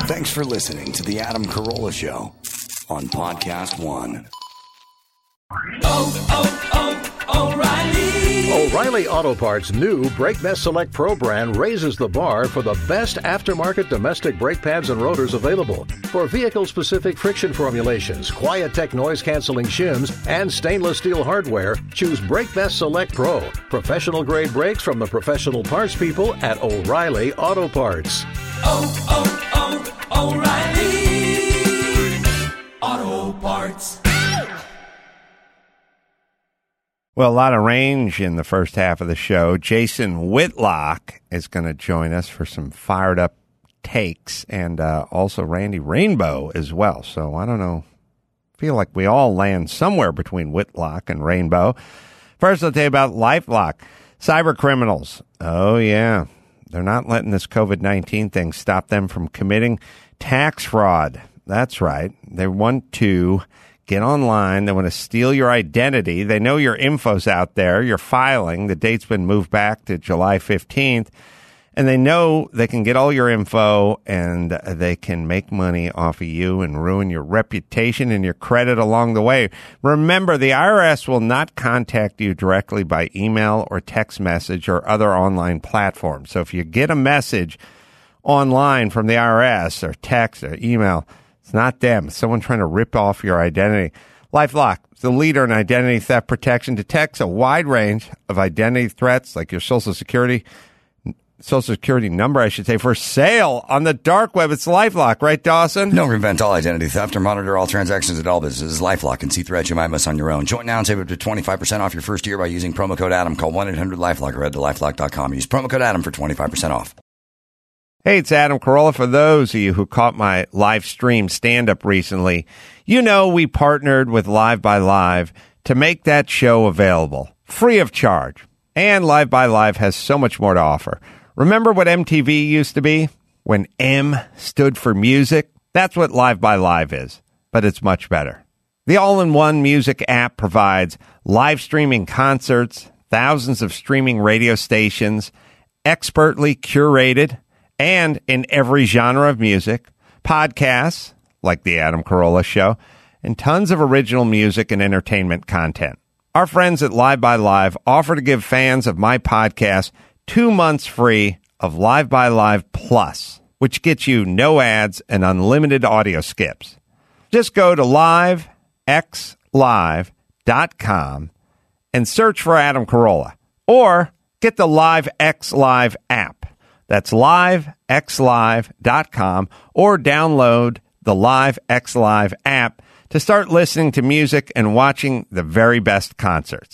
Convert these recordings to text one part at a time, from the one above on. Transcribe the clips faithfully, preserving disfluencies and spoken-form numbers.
Thanks for listening to The Adam Carolla Show on Podcast One. Oh, oh, oh, O'Reilly. O'Reilly Auto Parts' new Brake Best Select Pro brand raises the bar for the best aftermarket domestic brake pads and rotors available. For vehicle-specific friction formulations, quiet tech noise-canceling shims, and stainless steel hardware, choose Brake Best Select Pro. Professional-grade brakes from the professional parts people at O'Reilly Auto Parts. Oh, oh, oh, O'Reilly Auto Parts. Well, a lot of range in the first half of the show. Jason Whitlock is going to join us for some fired up takes, and uh, also Randy Rainbow as well. So I don't know. I feel like we all land somewhere between Whitlock and Rainbow. First, I'll tell you about LifeLock. Cyber criminals. Oh, yeah. They're not letting this covid nineteen thing stop them from committing tax fraud. That's right. They want to get online. They want to steal your identity. They know your info's out there. You're filing. The date's been moved back to July fifteenth. And they know they can get all your info and they can make money off of you and ruin your reputation and your credit along the way. Remember, the I R S will not contact you directly by email or text message or other online platforms. So if you get a message online from the I R S or text or email, it's not them. It's someone trying to rip off your identity. LifeLock, the leader in identity theft protection, detects a wide range of identity threats like your Social Security, Social Security number, I should say, for sale on the dark web. It's LifeLock, right, Dawson? No, prevent all identity theft or monitor all transactions at all businesses. LifeLock and see threats you might miss on your own. Join now and save up to twenty-five percent off your first year by using promo code Adam. Call one eight hundred LifeLock or head to lifelock dot com. Use promo code Adam for twenty-five percent off. Hey, it's Adam Carolla. For those of you who caught my live stream stand-up recently, you know we partnered with Live by Live to make that show available, free of charge. And Live by Live has so much more to offer. Remember what M T V used to be? When M stood for music? That's what Live by Live is, but it's much better. The all-in-one music app provides live streaming concerts, thousands of streaming radio stations, expertly curated, and in every genre of music, podcasts like The Adam Carolla Show, and tons of original music and entertainment content. Our friends at Live by Live offer to give fans of my podcast two months free of Live by Live Plus, which gets you no ads and unlimited audio skips. Just go to live x live dot com and search for Adam Carolla, or get the LiveX Live app. That's live x live dot com, or download the LiveX Live app to start listening to music and watching the very best concerts.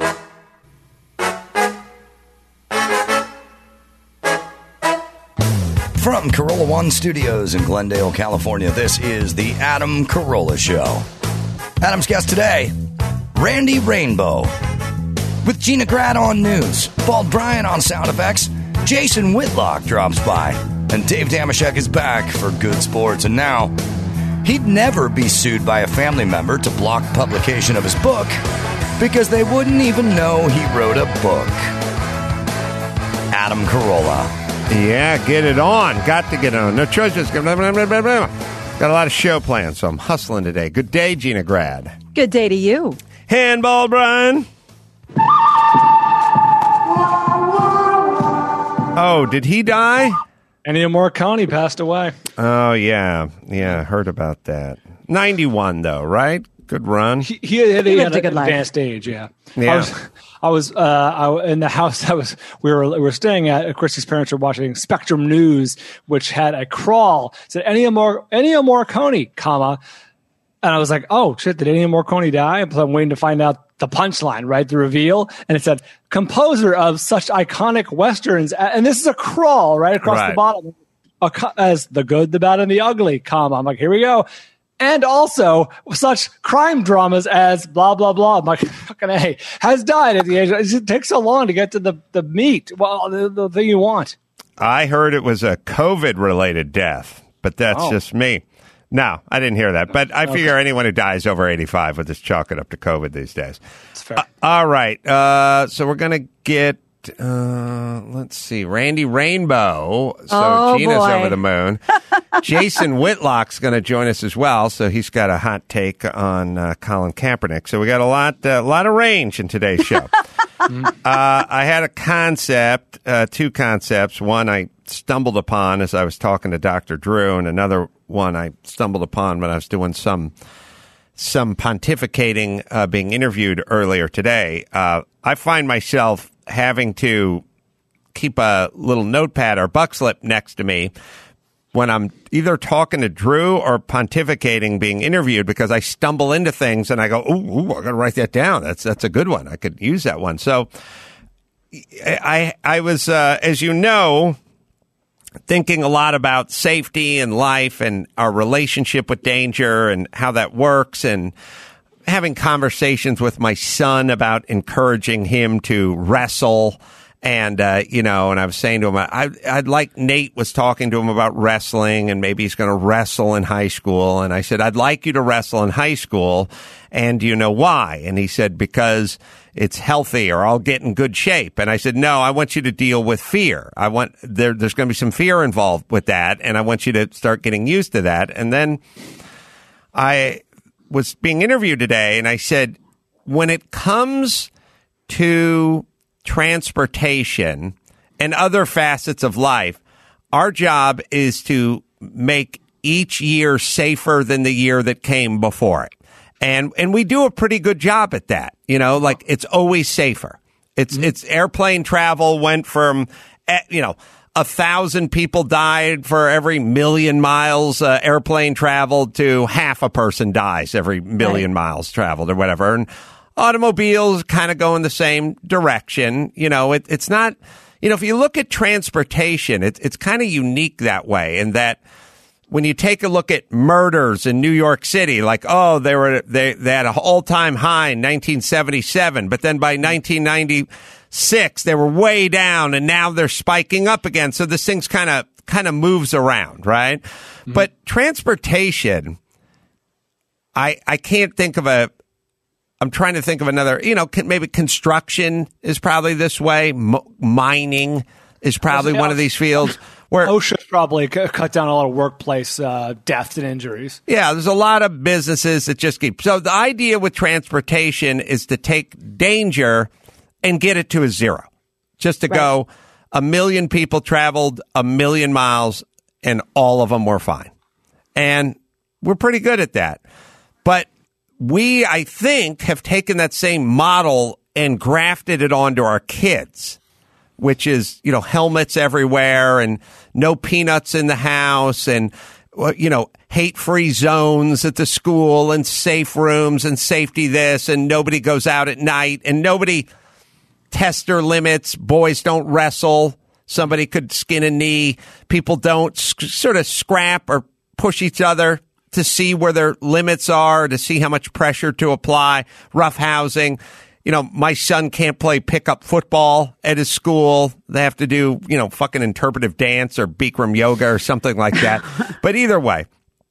From Carolla One Studios in Glendale, California, this is the Adam Carolla Show. Adam's guest today, Randy Rainbow. With Gina Grad on news, Bald Brian on sound effects, Jason Whitlock drops by, and Dave Damashek is back for good sports. And now, he'd never be sued by a family member to block publication of his book because they wouldn't even know he wrote a book. Adam Carolla. Yeah, get it on. Got to get on. No choice. Just blah, blah, blah, blah, blah. Got a lot of show plans, so I'm hustling today. Good day, Gina Grad. Good day to you. Handball, Brian. Oh, did he die? Ennio Morricone passed away. Oh, yeah. Yeah, heard about that. ninety-one, though, right? Good run. He, he had, he He had lived a good an life. advanced age, yeah. Yeah. I was, I was uh, I, in the house. I was. We were we were staying at. Christy's parents were watching Spectrum News, which had a crawl. It said Ennio, Mor- Ennio Morricone, comma, and I was like, oh shit, did Ennio Morricone die? So I'm waiting to find out the punchline, right? The reveal, and it said composer of such iconic westerns, and this is a crawl right across Right. the bottom, as The Good, the Bad, and the Ugly, comma. I'm like, here we go. And also such crime dramas as blah, blah, blah. I'm like, fucking A, has died at the age. It takes so long to get to the, the meat. Well, the, the thing you want. I heard it was a COVID-related death, but that's Oh. just me. No, I didn't hear that. But I figure anyone who dies over eighty-five would just chalk it up to COVID these days. It's fair. Uh, all right. Uh, so we're going to get uh, let's see, Randy Rainbow. So Oh, Gina's boy. over the moon. Jason Whitlock's going to join us as well. So he's got a hot take on uh, Colin Kaepernick. So we got a lot, a uh, lot of range in today's show. uh, I had a concept, uh, two concepts. One I stumbled upon as I was talking to Doctor Drew, and another one I stumbled upon when I was doing some some pontificating, uh, being interviewed earlier today. Uh, I find myself having to keep a little notepad or buck slip next to me when I'm either talking to Drew or pontificating, being interviewed, because I stumble into things and I go, ooh, ooh I got to write that down. That's that's a good one. I could use that one. So I I was, uh, as you know, thinking a lot about safety and life and our relationship with danger and how that works, and having conversations with my son about encouraging him to wrestle. And, uh, you know, and I was saying to him, I, I'd like Nate was talking to him about wrestling, and maybe he's going to wrestle in high school. And I said, I'd like you to wrestle in high school. And do you know why? And he said, because it's healthy, or I'll get in good shape. And I said, no, I want you to deal with fear. I want, there, there's going to be some fear involved with that. And I want you to start getting used to that. And then I was being interviewed today, and I said, when it comes to transportation and other facets of life, our job is to make each year safer than the year that came before it. And and we do a pretty good job at that. You know, like, it's always safer. It's mm-hmm. it's airplane travel went from, you know, a thousand people died for every million miles uh, airplane traveled to half a person dies every million right. miles traveled, or whatever. And automobiles kind of go in the same direction. You know, it, it's not, you know, if you look at transportation, it, it's kind of unique that way, in that when you take a look at murders in New York City, like, oh, they were, they, they had an all-time high in nineteen seventy-seven, but then by nineteen ninety-six, they were way down, and now they're spiking up again. So this thing's kind of, kind of moves around, right? Mm-hmm. But transportation, I, I can't think of a, I'm trying to think of another, you know, maybe construction is probably this way. M- mining is probably one of these fields where OSHA's probably c- cut down a lot of workplace uh, deaths and injuries. Yeah, there's a lot of businesses that just keep. So the idea with transportation is to take danger and get it to a zero. Just to right. go, a million people traveled a million miles and all of them were fine. And we're pretty good at that. But we, I think, have taken that same model and grafted it onto our kids, which is, you know, helmets everywhere and no peanuts in the house, and, you know, hate-free zones at the school, and safe rooms, and safety this, and nobody goes out at night, and nobody tests their limits. Boys don't wrestle. Somebody could skin a knee. People don't sc- sort of scrap or push each other to see where their limits are, to see how much pressure to apply, rough housing. You know, my son can't play pickup football at his school. They have to do, you know, fucking interpretive dance or Bikram yoga or something like that. But either way.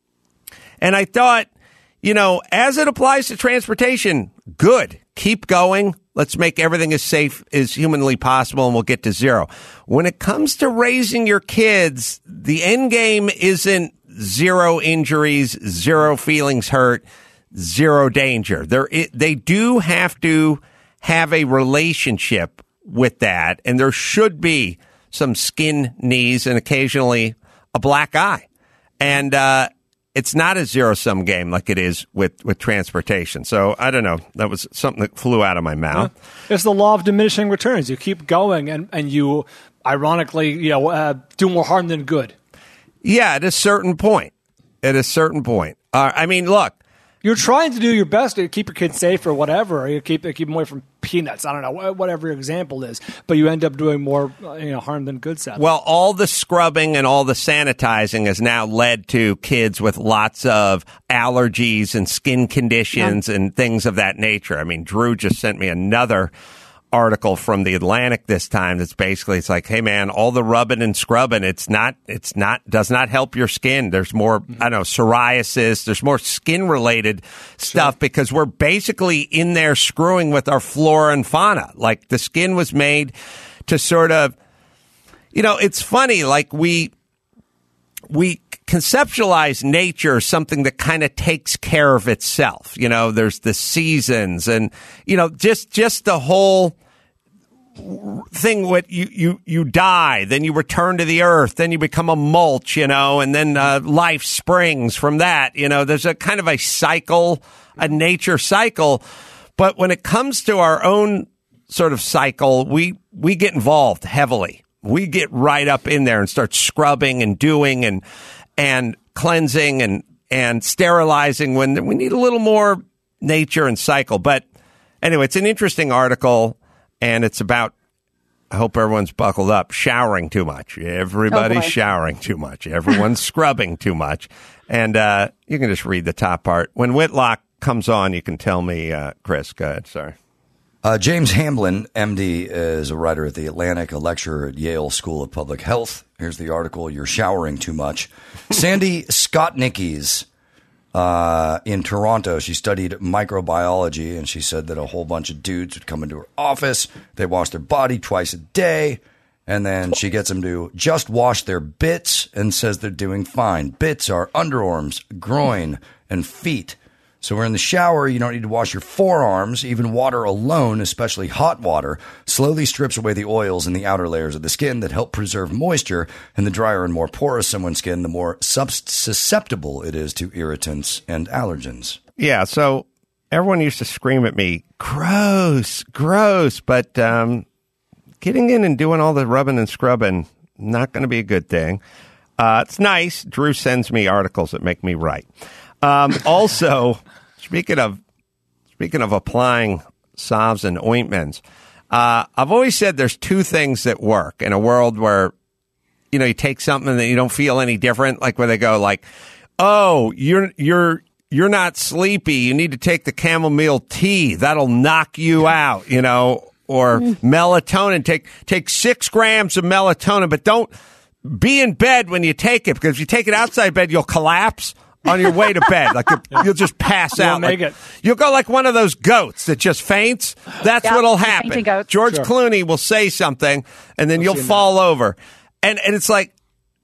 And I thought, you know, as it applies to transportation, good. Keep going. Let's make everything as safe as humanly possible, and we'll get to zero. When it comes to raising your kids, the end game isn't zero injuries, zero feelings hurt, zero danger. There, they do have to have a relationship with that, and there should be some skin knees and occasionally a black eye. And uh, it's not a zero-sum game like it is with, with transportation. So I don't know. That was something that flew out of my mouth. Yeah. It's the law of diminishing returns. You keep going, and, and you, ironically, you know, uh, do more harm than good. Yeah, at a certain point. At a certain point. Uh, I mean, look. You're trying to do your best to keep your kids safe or whatever. You keep keep them away from peanuts. I don't know, whatever your example is. But you end up doing more you know, harm than good, sadly. Well, all the scrubbing and all the sanitizing has now led to kids with lots of allergies and skin conditions yeah. and things of that nature. I mean, Drew just sent me another article from the Atlantic this time that's basically, it's like, hey man, all the rubbing and scrubbing, it's not, it's not, does not help your skin. There's more, I don't know, psoriasis. There's more skin related stuff sure. because we're basically in there screwing with our flora and fauna. Like, the skin was made to sort of, you know, it's funny, like we we conceptualize nature as something that kind of takes care of itself. You know, there's the seasons and, you know, just just the whole thing. What you, you, you die, then you return to the earth, then you become a mulch, you know, and then uh, life springs from that. You know, there's a kind of a cycle, a nature cycle. But when it comes to our own sort of cycle, we, we get involved heavily. We get right up in there and start scrubbing and doing and and cleansing and, and sterilizing when we need a little more nature and cycle. But anyway, it's an interesting article, and it's about, I hope everyone's buckled up, showering too much. Everybody's oh showering too much. Everyone's scrubbing too much. And uh, you can just read the top part. When Whitlock comes on, you can tell me, uh, Chris, go ahead, sorry. Uh, James Hamblin, M D, is a writer at The Atlantic, a lecturer at Yale School of Public Health. Here's the article, You're Showering Too Much. Sandy Skotnicki's uh, in Toronto, she studied microbiology, and she said that a whole bunch of dudes would come into her office. They wash their body twice a day, and then she gets them to just wash their bits and says they're doing fine. Bits are underarms, groin, and feet. So we're in the shower, you don't need to wash your forearms. Even water alone, especially hot water, slowly strips away the oils in the outer layers of the skin that help preserve moisture. And the drier and more porous someone's skin, the more susceptible it is to irritants and allergens. Yeah, so everyone used to scream at me, gross, gross. But um, getting in and doing all the rubbing and scrubbing, not going to be a good thing. Uh, it's nice. Drew sends me articles that make me write. Um, also, speaking of speaking of applying salves and ointments, uh, I've always said there's two things that work in a world where, you know, you take something that you don't feel any different, like where they go like, oh, you're you're you're not sleepy, you need to take the chamomile tea, that'll knock you out, you know, or melatonin, take take six grams of melatonin, but don't be in bed when you take it, because if you take it outside bed, you'll collapse on your way to bed. Like you'll just pass You'll out. make like, it. You'll go like one of those goats that just faints. That's Yeah, what'll the happen. fainting goats. George Sure. Clooney will say something, and then you'll seen fall over. And and it's like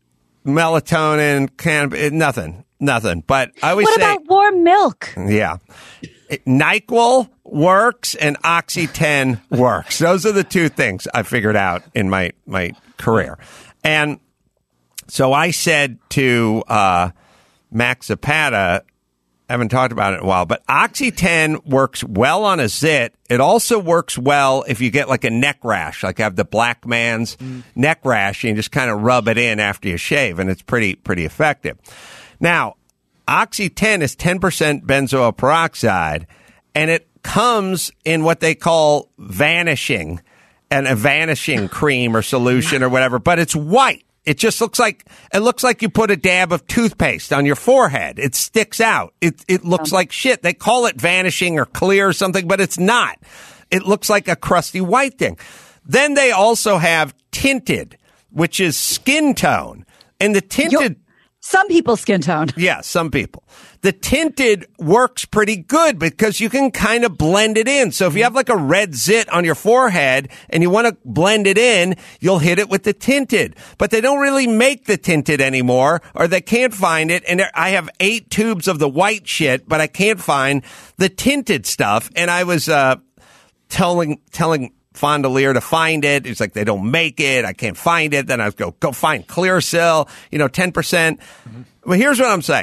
melatonin, can nothing, nothing. But I always What say, about warm milk? yeah, it, NyQuil works and Oxy ten works. Those are the two things I figured out in my my career. And so I said to uh, Max Zapata, I haven't talked about it in a while, but Oxy ten works well on a zit. It also works well if you get like a neck rash, like I have the black man's mm. neck rash, and you just kind of rub it in after you shave, and it's pretty pretty effective. Now, Oxy ten is ten percent benzoyl peroxide, and it comes in what they call vanishing, and a vanishing cream or solution or whatever, but it's white. It just looks like it looks like you put a dab of toothpaste on your forehead. It sticks out. It it looks like shit. They call it vanishing or clear or something, but it's not. It looks like a crusty white thing. Then they also have tinted, which is skin tone. And the tinted Yo- Some people's skin tone. Yeah, some people. The tinted works pretty good because you can kind of blend it in. So if you have like a red zit on your forehead and you want to blend it in, you'll hit it with the tinted. But they don't really make the tinted anymore, or they can't find it. And there, I have eight tubes of the white shit, but I can't find the tinted stuff. And I was uh, telling telling Fondelier to find it. He's like, they don't make it. I can't find it. Then I was go, go find Clearasil, you know, ten percent. Mm-hmm. Well, here's what I'm saying.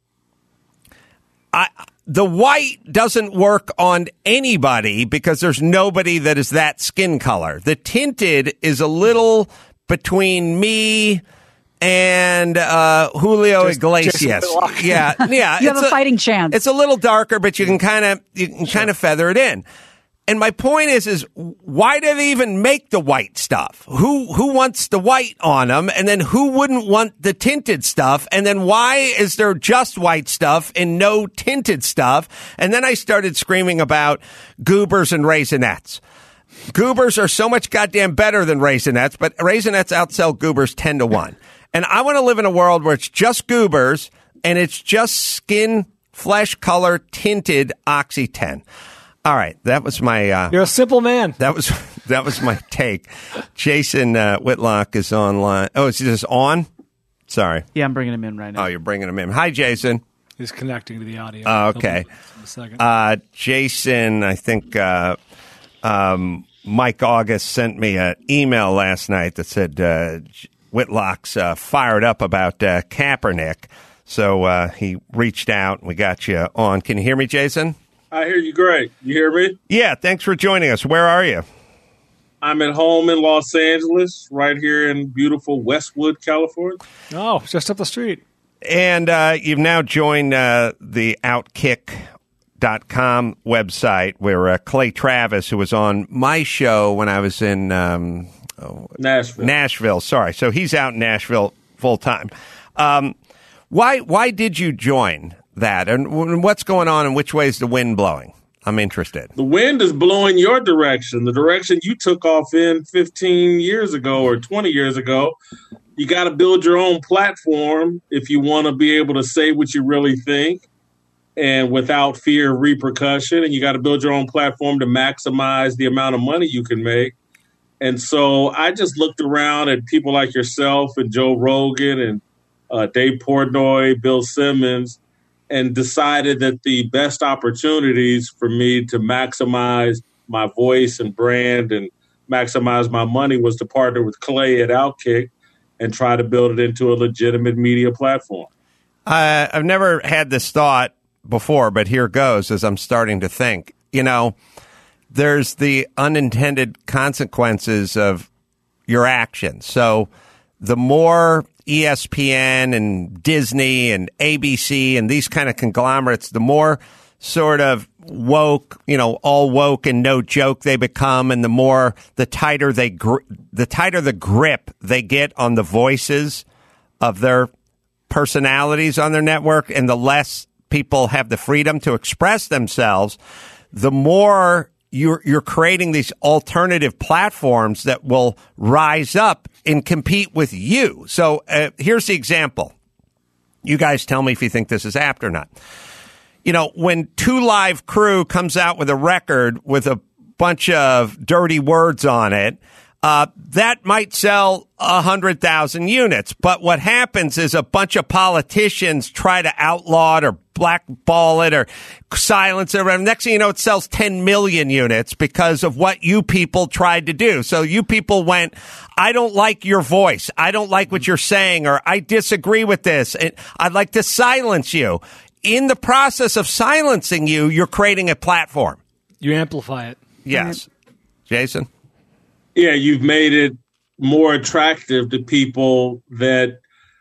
I, the white doesn't work on anybody because there's nobody that is that skin color. The tinted is a little between me and uh, Julio Just- Iglesias. just yeah, yeah. You have it's a fighting chance. It's a little darker, but you can kind of you can kind of feather it in. And my point is, is why do they even make the white stuff? Who who wants the white on them? And then who wouldn't want the tinted stuff? And then why is there just white stuff and no tinted stuff? And then I started screaming about goobers and Raisinets. Goobers are so much goddamn better than Raisinets, but Raisinets outsell goobers ten to one. And I want to live in a world where it's just goobers and it's just skin, flesh color tinted Oxy ten. All right, that was my. Uh, You're a simple man. That was that was my take. Jason uh, Whitlock is online. Oh, is he just on? Sorry. Yeah, I'm bringing him in right now. Oh, you're bringing him in. Hi, Jason. He's connecting to the audio. Oh, okay. In a second. Uh, Jason, I think uh, um, Mike August sent me an email last night that said uh, Whitlock's uh, fired up about uh, Kaepernick. So uh, he reached out and we got you on. Can you hear me, Jason? I hear you great. You hear me? Yeah, thanks for joining us. Where are you? I'm at home in Los Angeles, right here in beautiful Westwood, California. Oh, just up the street. And uh, you've now joined uh, the Outkick dot com website where uh, Clay Travis, who was on my show when I was in um, oh, Nashville. Nashville, sorry. So he's out in Nashville full time. Um, why, why did you join that? And what's going on and which way is the wind blowing? I'm interested. The wind is blowing your direction, the direction you took off in fifteen years ago or twenty years ago. You got to build your own platform if you want to be able to say what you really think and without fear of repercussion. And you got to build your own platform to maximize the amount of money you can make. And so I just looked around at people like yourself and Joe Rogan and uh, Dave Portnoy, Bill Simmons, and decided that the best opportunities for me to maximize my voice and brand and maximize my money was to partner with Clay at Outkick and try to build it into a legitimate media platform. Uh, I've never had this thought before, but here goes as I'm starting to think. You know, there's the unintended consequences of your actions. So the more E S P N and Disney and A B C and these kind of conglomerates, the more sort of woke, you know, all woke and no joke they become, and the more, the tighter they, gr- the tighter the grip they get on the voices of their personalities on their network, and the less people have the freedom to express themselves, the more you're, you're creating these alternative platforms that will rise up and compete with you. So uh, here's the example. You guys tell me if you think this is apt or not. You know, when Two Live Crew comes out with a record with a bunch of dirty words on it, uh, that might sell one hundred thousand units. But what happens is a bunch of politicians try to outlaw it or blackball it or silence it. Next thing you know, it sells ten million units because of what you people tried to do. So you people went, I don't like your voice. I don't like what you're saying, or I disagree with this. I'd like to silence you. In the process of silencing you, you're creating a platform. You amplify it. Yes. Jason? Yeah, you've made it more attractive to people that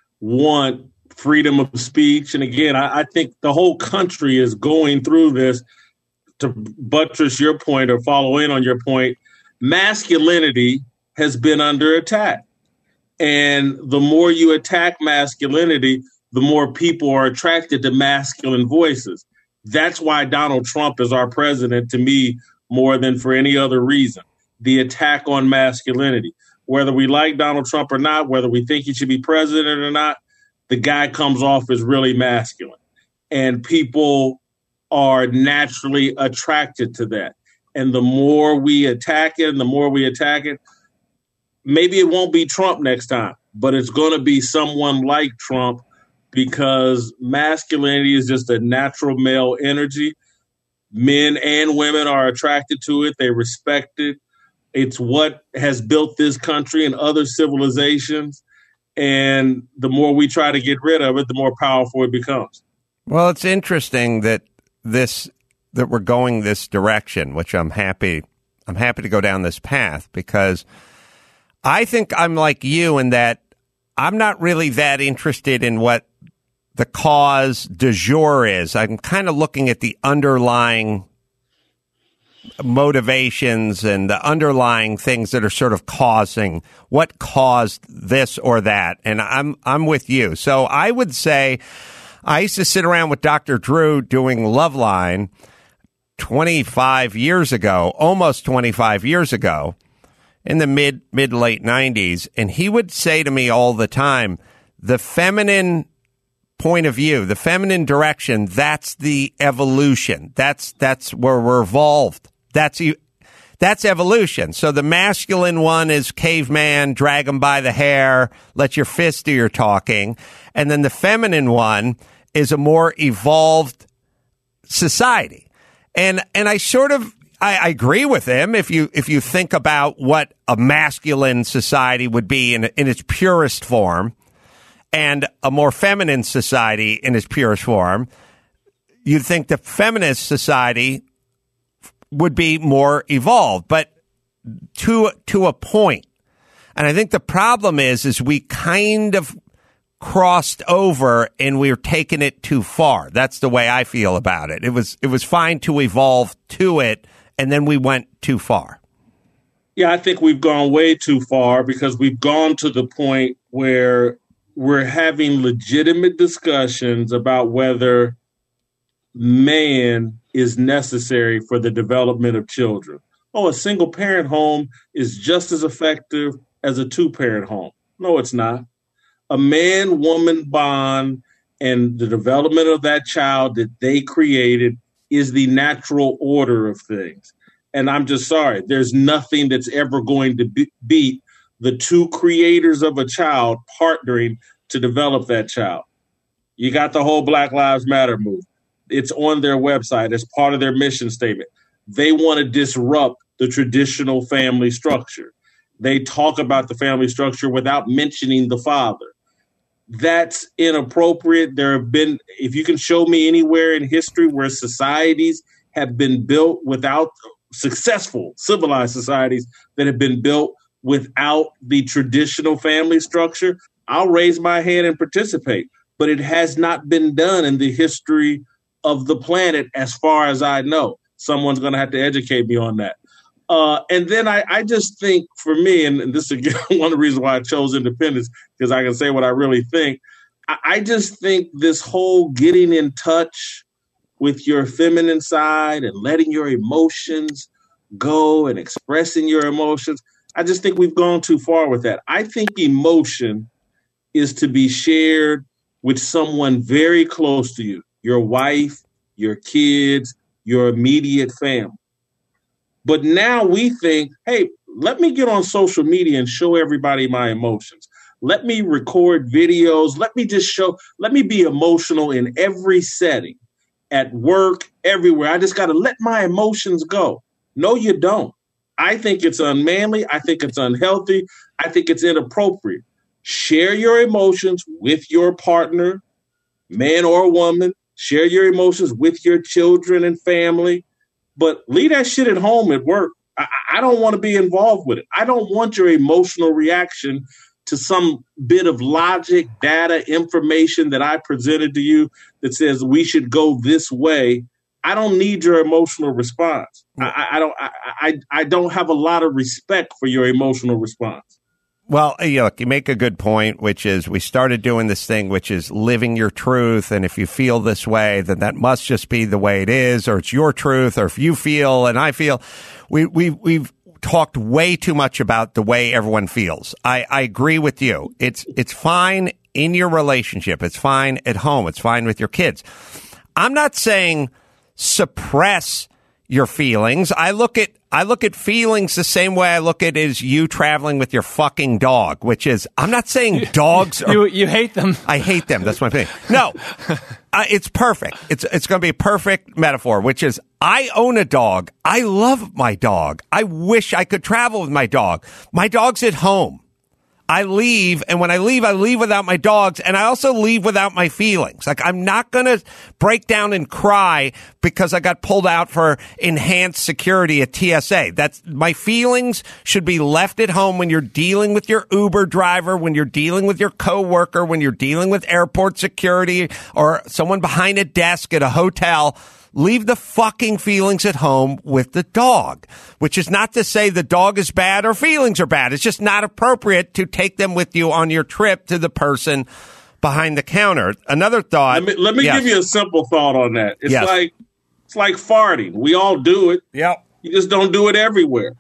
want freedom of speech. And again, I, I think the whole country is going through this. To buttress your point or follow in on your point, masculinity has been under attack. And the more you attack masculinity, the more people are attracted to masculine voices. That's why Donald Trump is our president, to me, more than for any other reason. The attack on masculinity. Whether we like Donald Trump or not, whether we think he should be president or not, the guy comes off as really masculine. And people are naturally attracted to that. And the more we attack it, and the more we attack it, maybe it won't be Trump next time, but it's going to be someone like Trump, because masculinity is just a natural male energy. Men and women are attracted to it. They respect it. It's what has built this country and other civilizations. And the more we try to get rid of it, the more powerful it becomes. Well, it's interesting that this that we're going this direction, which I'm happy I'm happy to go down this path, because I think I'm like you in that I'm not really that interested in what the cause du jour is. I'm kind of looking at the underlying motivations and the underlying things that are sort of causing what caused this or that. And I'm I'm with you. So I would say I used to sit around with Doctor Drew doing Loveline twenty-five years ago, almost twenty-five years ago, in the mid mid late nineties, and he would say to me all the time, the feminine point of view, the feminine direction, that's the evolution. That's that's where we're evolved. That's you. That's evolution. So the masculine one is caveman, drag them by the hair, let your fist do your talking. And then the feminine one is a more evolved society. And and I sort of I, I agree with him if you if you think about what a masculine society would be in in its purest form and a more feminine society in its purest form. You'd think the feminist society would be more evolved, but to to a point. And I think the problem is, is we kind of crossed over and we were taking it too far. That's the way I feel about it. It was it was fine to evolve to it, and then we went too far. Yeah, I think we've gone way too far because we've gone to the point where we're having legitimate discussions about whether man is necessary for the development of children. Oh, a single parent home is just as effective as a two parent home. No, it's not. A man woman bond and the development of that child that they created is the natural order of things. And I'm just sorry, there's nothing that's ever going to be- beat the two creators of a child partnering to develop that child. You got the whole Black Lives Matter movement. It's on their website as part of their mission statement. They want to disrupt the traditional family structure. They talk about the family structure without mentioning the father. That's inappropriate. There have been, if you can show me anywhere in history where societies have been built without, successful civilized societies that have been built without the traditional family structure, I'll raise my hand and participate. But it has not been done in the history of the planet, as far as I know. Someone's going to have to educate me on that. Uh, and then I, I just think for me, and, and this is again one of the reasons why I chose independence, because I can say what I really think. I, I just think this whole getting in touch with your feminine side and letting your emotions go and expressing your emotions, I just think we've gone too far with that. I think emotion is to be shared with someone very close to you. Your wife, your kids, your immediate family. But now we think, hey, let me get on social media and show everybody my emotions. Let me record videos. Let me just show, let me be emotional in every setting, at work, everywhere. I just got to let my emotions go. No, you don't. I think it's unmanly. I think it's unhealthy. I think it's inappropriate. Share your emotions with your partner, man or woman. Share your emotions with your children and family, but leave that shit at home at work. I, I don't want to be involved with it. I don't want your emotional reaction to some bit of logic, data, information that I presented to you that says we should go this way. I don't need your emotional response. I, I don't. I, I, I don't have a lot of respect for your emotional response. Well, look, you make a good point, which is we started doing this thing, which is living your truth. And if you feel this way, then that must just be the way it is, or it's your truth, or if you feel and I feel. We, we, we've talked way too much about the way everyone feels. I, I agree with you. It's, it's fine in your relationship. It's fine at home. It's fine with your kids. I'm not saying suppress your feelings. I look at I look at feelings the same way I look at it as you traveling with your fucking dog, which is, I'm not saying dogs are... You, you hate them. I hate them. That's my thing. No, uh, it's perfect. It's it's going to be a perfect metaphor, which is, I own a dog. I love my dog. I wish I could travel with my dog. My dog's at home. I leave, and when I leave, I leave without my dogs, and I also leave without my feelings. Like, I'm not going to break down and cry because I got pulled out for enhanced security at T S A. That's, my feelings should be left at home when you're dealing with your Uber driver, when you're dealing with your coworker, when you're dealing with airport security or someone behind a desk at a hotel. Leave the fucking feelings at home with the dog, which is not to say the dog is bad or feelings are bad. It's just not appropriate to take them with you on your trip to the person behind the counter. Another thought. Let me, let me yes. give you a simple thought on that. It's yes. like it's like farting. We all do it. Yep. You just don't do it everywhere.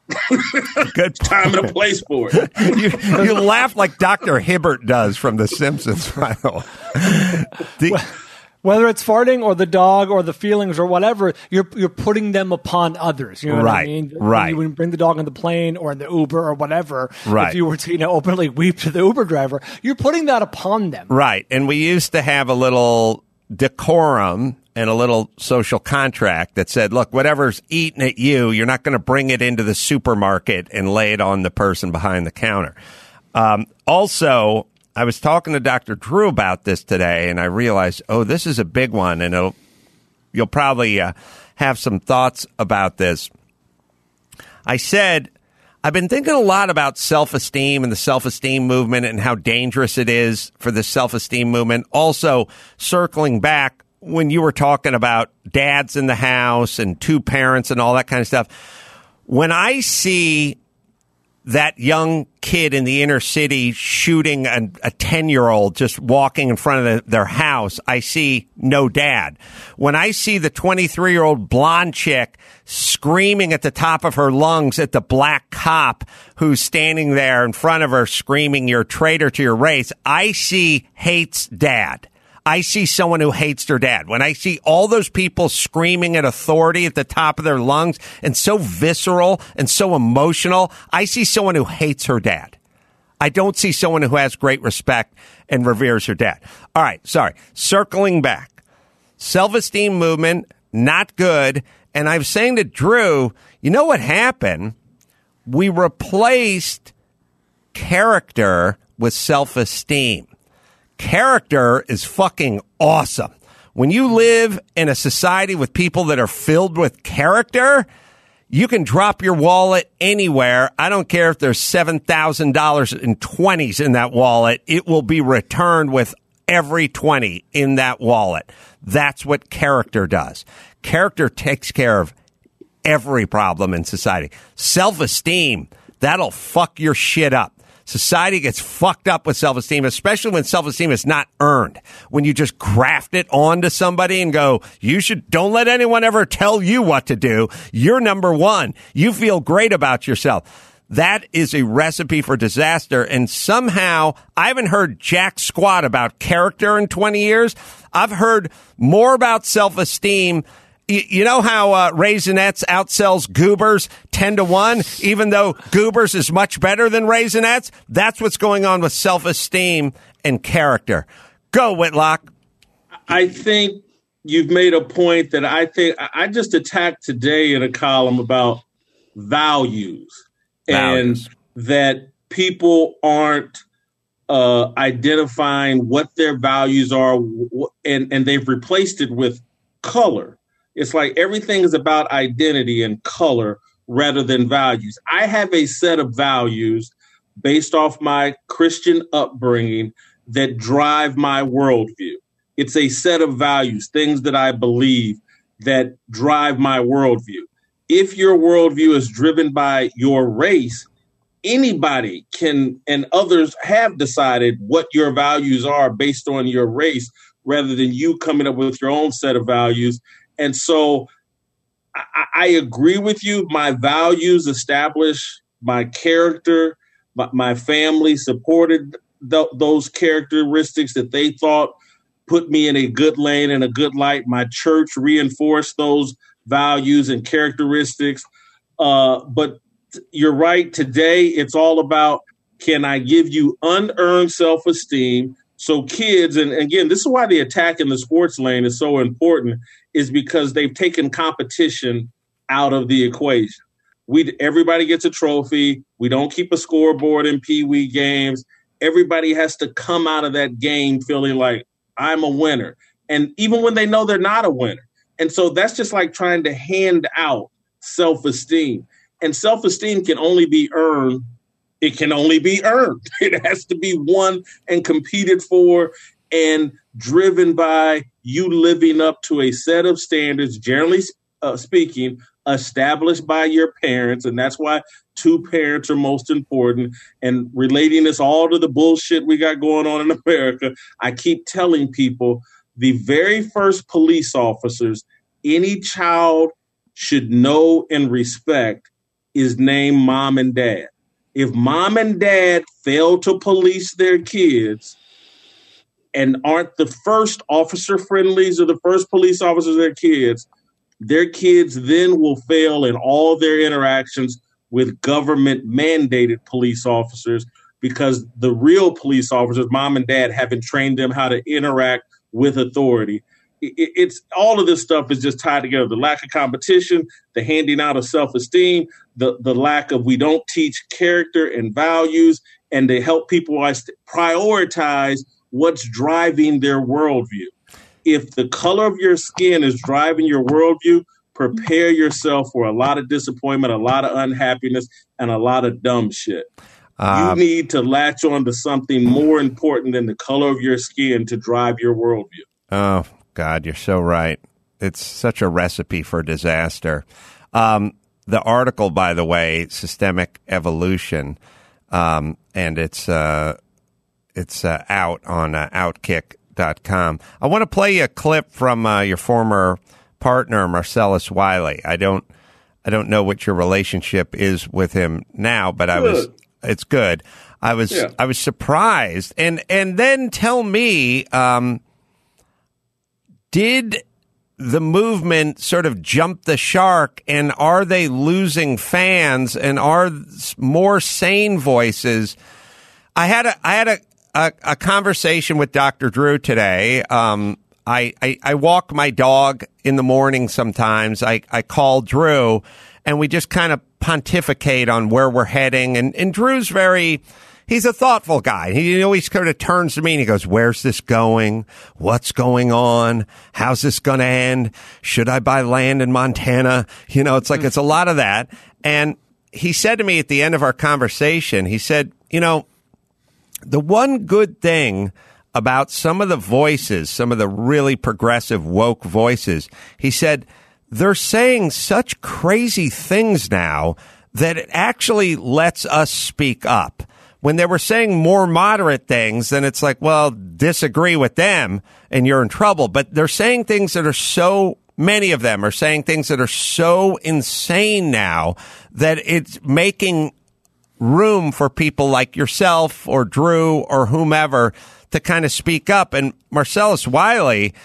Good time and a place for it. you, you laugh like Doctor Hibbert does from The Simpsons, by the way. The, Whether it's farting or the dog or the feelings or whatever, you're you're putting them upon others. You know what Right, I mean? right. You would bring the dog on the plane or in the Uber or whatever. Right. If you were to you know openly weep to the Uber driver, you're putting that upon them. Right. And we used to have a little decorum and a little social contract that said, look, whatever's eating at you, you're not going to bring it into the supermarket and lay it on the person behind the counter. Um, also, I was talking to Doctor Drew about this today, and I realized, oh, this is a big one, and it'll, you'll probably uh, have some thoughts about this. I said, I've been thinking a lot about self-esteem and the self-esteem movement and how dangerous it is for the self-esteem movement. Also, circling back, when you were talking about dads in the house and two parents and all that kind of stuff, when I see that young kid in the inner city shooting a, a ten-year-old just walking in front of the, their house, I see no dad. When I see the twenty-three-year-old blonde chick screaming at the top of her lungs at the black cop who's standing there in front of her screaming, "You're a traitor to your race," I see hates dad. I see someone who hates their dad. When I see all those people screaming at authority at the top of their lungs and so visceral and so emotional, I see someone who hates her dad. I don't see someone who has great respect and reveres her dad. All right, sorry. Circling back. Self-esteem movement, not good. And I was saying to Drew, you know what happened? We replaced character with self-esteem. Character is fucking awesome. When you live in a society with people that are filled with character, you can drop your wallet anywhere. I don't care if there's seven thousand dollars in twenties in that wallet. It will be returned with every twenty in that wallet. That's what character does. Character takes care of every problem in society. Self-esteem, that'll fuck your shit up. Society gets fucked up with self-esteem, especially when self-esteem is not earned. When you just graft it onto somebody and go, you should, don't let anyone ever tell you what to do. You're number one. You feel great about yourself. That is a recipe for disaster. And somehow I haven't heard jack squat about character in twenty years. I've heard more about self-esteem. You know how uh, Raisinets outsells Goobers ten to one, even though Goobers is much better than Raisinets? That's what's going on with self-esteem and character. Go, Whitlock. I think you've made a point that I think I just attacked today in a column about values, values. and that people aren't uh, identifying what their values are, and, and they've replaced it with color. It's like everything is about identity and color rather than values. I have a set of values based off my Christian upbringing that drive my worldview. It's a set of values, things that I believe that drive my worldview. If your worldview is driven by your race, anybody can, and others have decided what your values are based on your race rather than you coming up with your own set of values. And so I, I agree with you. My values establish my character. My, my family supported th- those characteristics that they thought put me in a good lane and a good light. My church reinforced those values and characteristics. Uh, but you're right. Today, it's all about, can I give you unearned self-esteem? So kids, and again, this is why the attack in the sports lane is so important, is because they've taken competition out of the equation. We everybody gets a trophy. We don't keep a scoreboard in Pee Wee games. Everybody has to come out of that game feeling like, I'm a winner. And even when they know they're not a winner. And so that's just like trying to hand out self-esteem. And self-esteem can only be earned. It can only be earned. It has to be won and competed for and driven by you living up to a set of standards, generally uh, speaking, established by your parents. And that's why two parents are most important. And relating this all to the bullshit we got going on in America, I keep telling people the very first police officers any child should know and respect is named mom and dad. If mom and dad fail to police their kids, and aren't the first officer friendlies or the first police officers their kids, their kids then will fail in all their interactions with government mandated police officers because the real police officers, mom and dad, haven't trained them how to interact with authority. It's all of this stuff is just tied together. The lack of competition, the handing out of self-esteem, the, the lack of we don't teach character and values, and to help people prioritize what's driving their worldview. If the color of your skin is driving your worldview, prepare yourself for a lot of disappointment, a lot of unhappiness, and a lot of dumb shit. Uh, you need to latch on to something more important than the color of your skin to drive your worldview. Oh, God, you're so right. It's such a recipe for disaster. Um, the article, by the way, Systemic Evolution, um, and it's uh, it's uh, out on uh, outkick dot com. I want to play you a clip from uh, your former partner, Marcellus Wiley. I don't I don't know what your relationship is with him now, but I was it's good. I was yeah. I was surprised. And and then tell me, um, did the movement sort of jump the shark, and are they losing fans, and are more sane voices? I had a I had a, a, a conversation with Doctor Drew today. Um, I, I, I walk my dog in the morning sometimes. I, I call Drew, and we just kind of pontificate on where we're heading. And, and Drew's very, he's a thoughtful guy. He always kind of turns to me and he goes, where's this going? What's going on? How's this going to end? Should I buy land in Montana? You know, it's like, it's a lot of that. And he said to me at the end of our conversation, he said, you know, the one good thing about some of the voices, some of the really progressive woke voices, he said, they're saying such crazy things now that it actually lets us speak up. When they were saying more moderate things, then it's like, well, disagree with them and you're in trouble. But they're saying things that are so, many of them are saying things that are so insane now that it's making room for people like yourself or Drew or whomever to kind of speak up. And Marcellus Wiley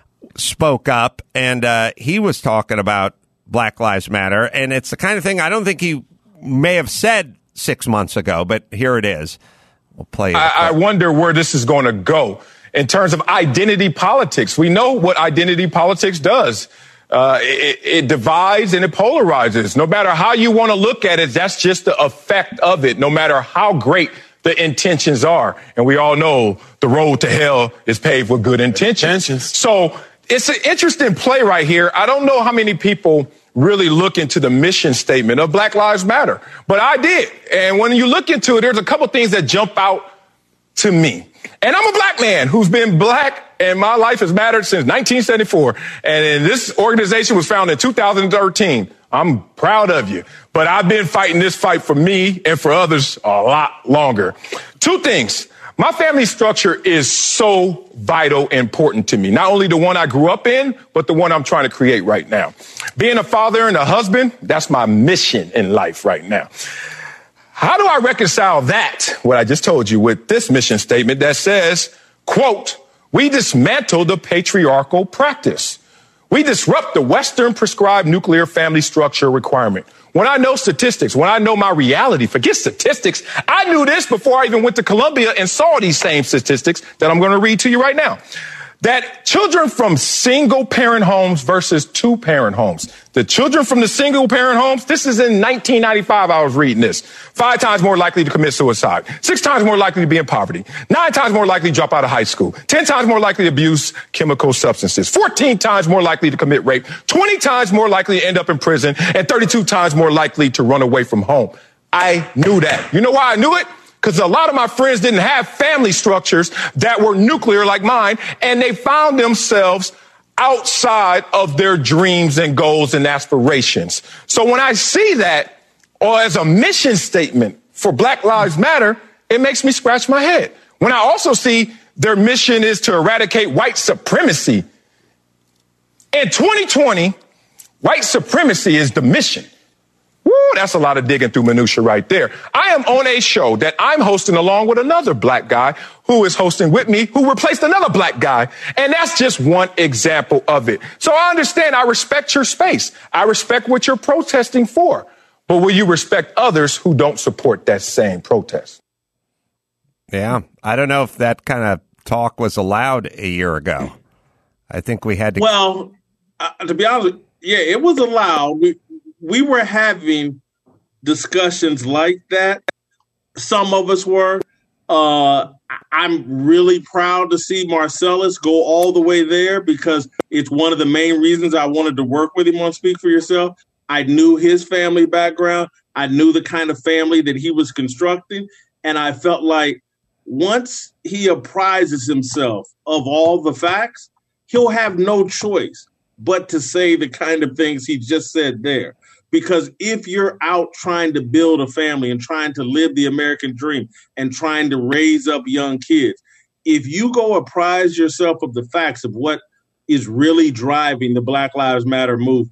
spoke up, and uh, he was talking about Black Lives Matter. And it's the kind of thing I don't think he may have said six months ago, but here it is. We'll play it. I, I wonder where this is going to go in terms of identity politics. We know what identity politics does. Uh, it, it divides and it polarizes. No matter how you want to look at it, that's just the effect of it, no matter how great the intentions are. And we all know the road to hell is paved with good intentions. intentions. So it's an interesting play right here. I don't know how many people really look into the mission statement of Black Lives Matter, but I did. And when you look into it, there's a couple things that jump out to me. And I'm a black man who's been black, and my life has mattered since nineteen seventy-four. And this organization was founded in two thousand thirteen. I'm proud of you. But I've been fighting this fight for me and for others a lot longer. Two things. My family structure is so vital, important to me. Not only the one I grew up in, but the one I'm trying to create right now. Being a father and a husband, that's my mission in life right now. How do I reconcile that, what I just told you, with this mission statement that says, quote, we dismantle the patriarchal practice. We disrupt the Western prescribed nuclear family structure requirement. When I know statistics, when I know my reality, forget statistics. I knew this before I even went to Columbia and saw these same statistics that I'm going to read to you right now. That children from single parent homes versus two parent homes. The children from the single parent homes, this is in nineteen ninety-five, I was reading this. Five times more likely to commit suicide. Six times more likely to be in poverty. Nine times more likely to drop out of high school. Ten times more likely to abuse chemical substances. Fourteen times more likely to commit rape. Twenty times more likely to end up in prison. And thirty-two times more likely to run away from home. I knew that. You know why I knew it? Because a lot of my friends didn't have family structures that were nuclear like mine, and they found themselves outside of their dreams and goals and aspirations. So when I see that, or as a mission statement for Black Lives Matter, it makes me scratch my head. When I also see their mission is to eradicate white supremacy. In twenty twenty, white supremacy is the mission. Woo! Ooh, that's a lot of digging through minutia right there. I am on a show that I'm hosting along with another black guy who is hosting with me, who replaced another black guy. And that's just one example of it. So I understand. I respect your space. I respect what you're protesting for. But will you respect others who don't support that same protest? Yeah. I don't know if that kind of talk was allowed a year ago. I think we had to. Well, uh, to be honest, yeah, it was allowed. We, we were having discussions like that. Some of us were. Uh, I'm really proud to see Marcellus go all the way there because it's one of the main reasons I wanted to work with him on Speak for Yourself. I knew his family background. I knew the kind of family that he was constructing. And I felt like once he apprises himself of all the facts, he'll have no choice but to say the kind of things he just said there. Because if you're out trying to build a family and trying to live the American dream and trying to raise up young kids, if you go apprise yourself of the facts of what is really driving the Black Lives Matter movement,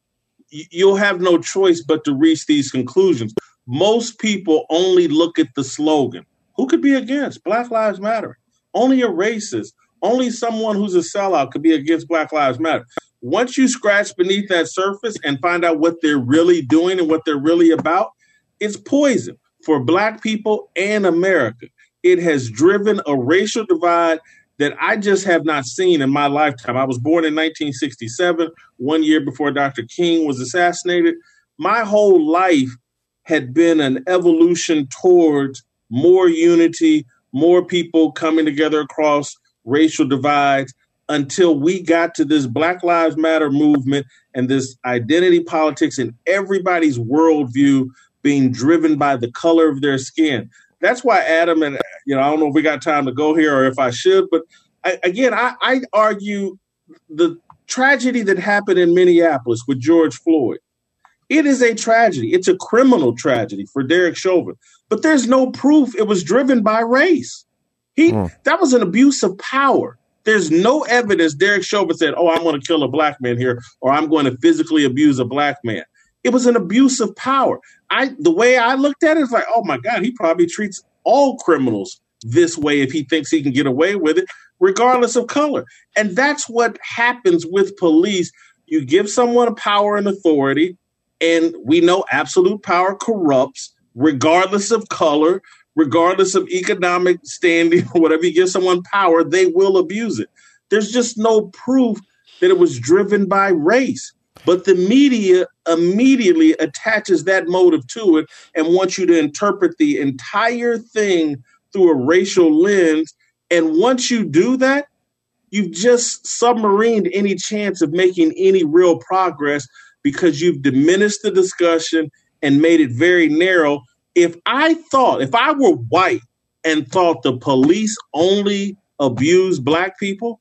you'll have no choice but to reach these conclusions. Most people only look at the slogan. Who could be against Black Lives Matter? Only a racist, only someone who's a sellout could be against Black Lives Matter. Once you scratch beneath that surface and find out what they're really doing and what they're really about, it's poison for Black people and America. It has driven a racial divide that I just have not seen in my lifetime. I was born in nineteen sixty-seven, one year before Doctor King was assassinated. My whole life had been an evolution towards more unity, more people coming together across racial divides, until we got to this Black Lives Matter movement and this identity politics and everybody's worldview being driven by the color of their skin. That's why Adam and, you know, I don't know if we got time to go here or if I should, but I, again, I, I argue the tragedy that happened in Minneapolis with George Floyd. It is a tragedy. It's a criminal tragedy for Derek Chauvin, but there's no proof it was driven by race. He, mm. That was an abuse of power. There's no evidence Derek Chauvin said, oh, I'm going to kill a black man here, or I'm going to physically abuse a black man. It was an abuse of power. I, the way I looked at it is like, oh, my God, he probably treats all criminals this way if he thinks he can get away with it, regardless of color. And that's what happens with police. You give someone power and authority, and we know absolute power corrupts, regardless of color, regardless of economic standing or whatever. You give someone power, they will abuse it. There's just no proof that it was driven by race. But the media immediately attaches that motive to it and wants you to interpret the entire thing through a racial lens. And once you do that, you've just submarined any chance of making any real progress because you've diminished the discussion and made it very narrow. If I thought, if I were white and thought the police only abuse black people,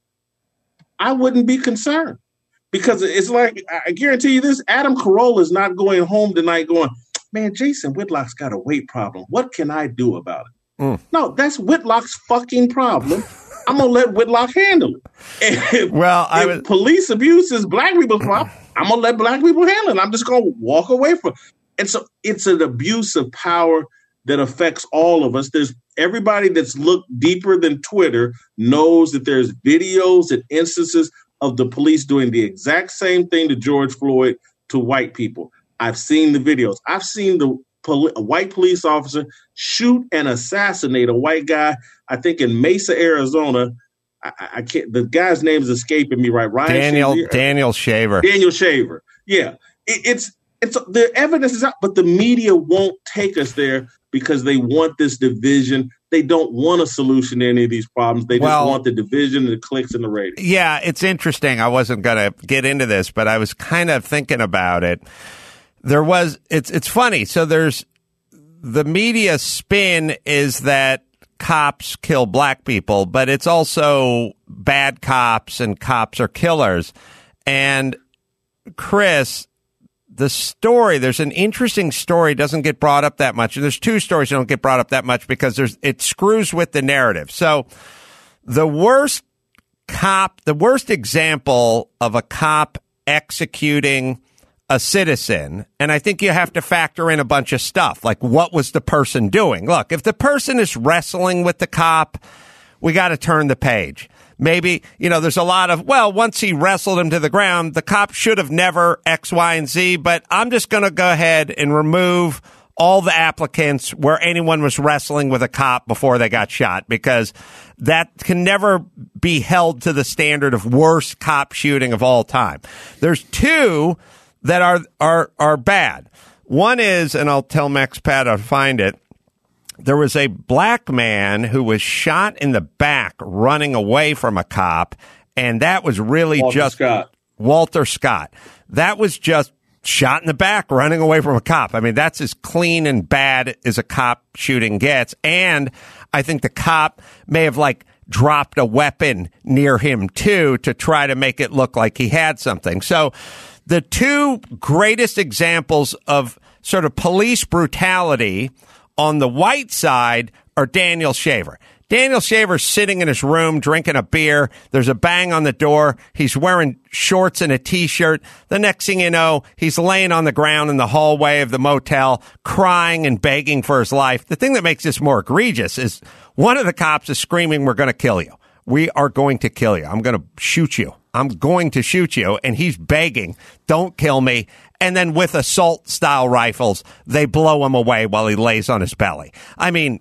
I wouldn't be concerned. Because it's like, I guarantee you this, Adam Carolla is not going home tonight going, man, Jason Whitlock's got a weight problem. What can I do about it? Mm. No, that's Whitlock's fucking problem. I'm going to let Whitlock handle it. And if, well, I if was... police abuse is black people's problem, I'm going to let black people handle it. I'm just going to walk away from it. And so it's an abuse of power that affects all of us. There's everybody that's looked deeper than Twitter knows that there's videos and instances of the police doing the exact same thing to George Floyd to white people. I've seen the videos. I've seen the poli- a white police officer shoot and assassinate a white guy, I think in Mesa, Arizona. I, I can't, the guy's name is escaping me right. Ryan Daniel, Shaver? Daniel Shaver. Daniel Shaver. Yeah. It, it's, it's the evidence is out, but the media won't take us there because they want this division. They don't want a solution to any of these problems. They just well, want the division, the clicks, and the ratings. Yeah, it's interesting. I wasn't going to get into this, but I was kind of thinking about it. There was, it's it's funny. So there's, the media spin is that cops kill black people, but it's also bad cops and cops are killers. And Chris, the story, there's an interesting story, doesn't get brought up that much. There's two stories that don't get brought up that much because there's it screws with the narrative. So the worst cop, the worst example of a cop executing a citizen, and I think you have to factor in a bunch of stuff, like what was the person doing? Look, if the person is wrestling with the cop, we got to turn the page. Maybe, you know, there's a lot of, well, once he wrestled him to the ground, the cop should have never X, Y, and Z, but I'm just going to go ahead and remove all the applicants where anyone was wrestling with a cop before they got shot, because that can never be held to the standard of worst cop shooting of all time. There's two that are, are, are bad. One is, and I'll tell Max Pat to find it, there was a black man who was shot in the back running away from a cop, and that was really Walter just Scott. Walter Scott. That was just shot in the back running away from a cop. I mean, that's as clean and bad as a cop shooting gets. And I think the cop may have like dropped a weapon near him too to try to make it look like he had something. So the two greatest examples of sort of police brutality on the white side are Daniel Shaver. Daniel Shaver's sitting in his room drinking a beer. There's a bang on the door. He's wearing shorts and a T-shirt. The next thing you know, he's laying on the ground in the hallway of the motel, crying and begging for his life. The thing that makes this more egregious is one of the cops is screaming, "We're going to kill you. We are going to kill you. I'm going to shoot you. I'm going to shoot you." And he's begging, "Don't kill me." And then with assault-style rifles, they blow him away while he lays on his belly. I mean,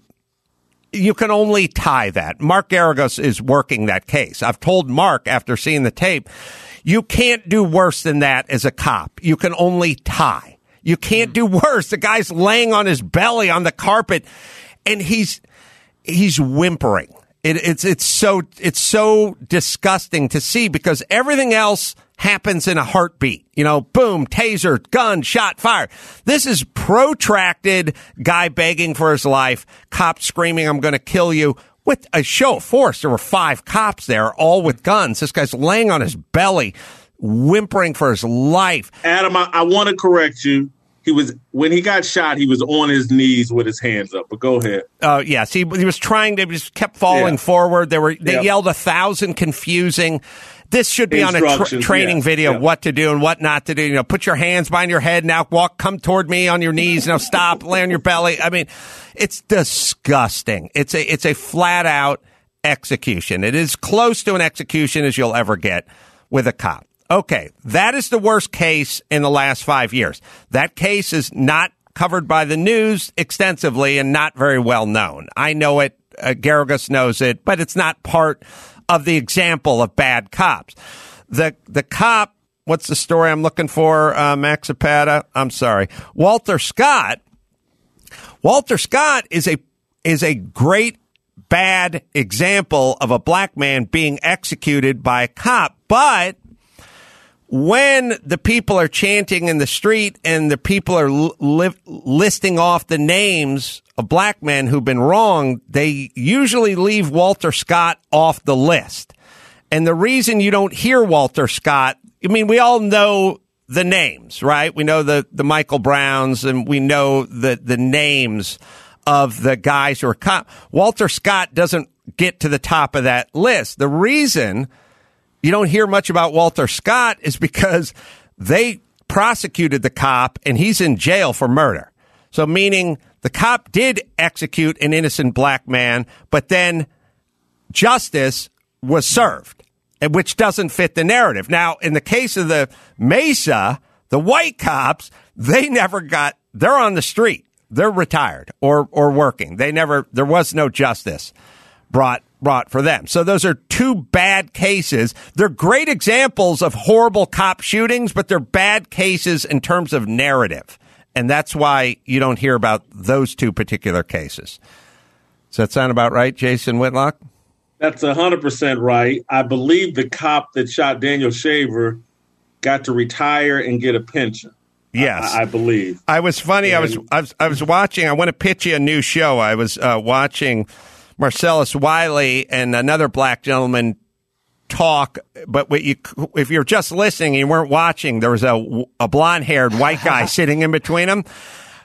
you can only tie that. Mark Garagos is working that case. I've told Mark after seeing the tape, you can't do worse than that as a cop. You can only tie. You can't do worse. The guy's laying on his belly on the carpet, and he's he's whimpering. It, it's it's so it's so disgusting to see, because everything else happens in a heartbeat. You know, boom, taser, gun, shot, fire. This is protracted guy begging for his life, cop screaming, "I'm going to kill you," with a show of force. There were five cops there, all with guns. This guy's laying on his belly, whimpering for his life. Adam, I, I want to correct you. He was, when he got shot, he was on his knees with his hands up. But go ahead. Oh, uh, yes. He, he was trying to, just kept falling yeah. forward. They were, they yep. yelled a thousand confusing. This should be on a tra- training yeah. video yeah. of what to do and what not to do. You know, put your hands behind your head. Now walk, come toward me on your knees. Now stop, lay on your belly. I mean, it's disgusting. It's a, it's a flat out execution. It is close to an execution as you'll ever get with a cop. Okay, that is the worst case in the last five years. That case is not covered by the news extensively and not very well known. I know it. Uh, Garagos knows it, but it's not part of the example of bad cops. The the cop, what's the story I'm looking for, uh, Max Zapata? I'm sorry. Walter Scott. Walter Scott is a is a great bad example of a black man being executed by a cop, but when the people are chanting in the street and the people are li- listing off the names of black men who've been wronged, they usually leave Walter Scott off the list. And the reason you don't hear Walter Scott, I mean, we all know the names, right? We know the, the Michael Browns, and we know the, the names of the guys who are caught. Walter Scott doesn't get to the top of that list. The reason you don't hear much about Walter Scott is because they prosecuted the cop and he's in jail for murder. So meaning the cop did execute an innocent black man, but then justice was served, which doesn't fit the narrative. Now, in the case of the Mesa, the white cops, they never got, they're on the street. They're retired or, or working. They never, there was no justice brought brought for them. So those are two bad cases. They're great examples of horrible cop shootings, but they're bad cases in terms of narrative. And that's why you don't hear about those two particular cases. Does that sound about right, Jason Whitlock? That's one hundred percent right. I believe the cop that shot Daniel Shaver got to retire and get a pension. Yes, I, I believe. I was funny. And I was, I was I was watching. I want to pitch you a new show. I was uh, watching Marcellus Wiley and another black gentleman talk, but what you, if you're just listening and you weren't watching, there was a, a blonde-haired white guy sitting in between them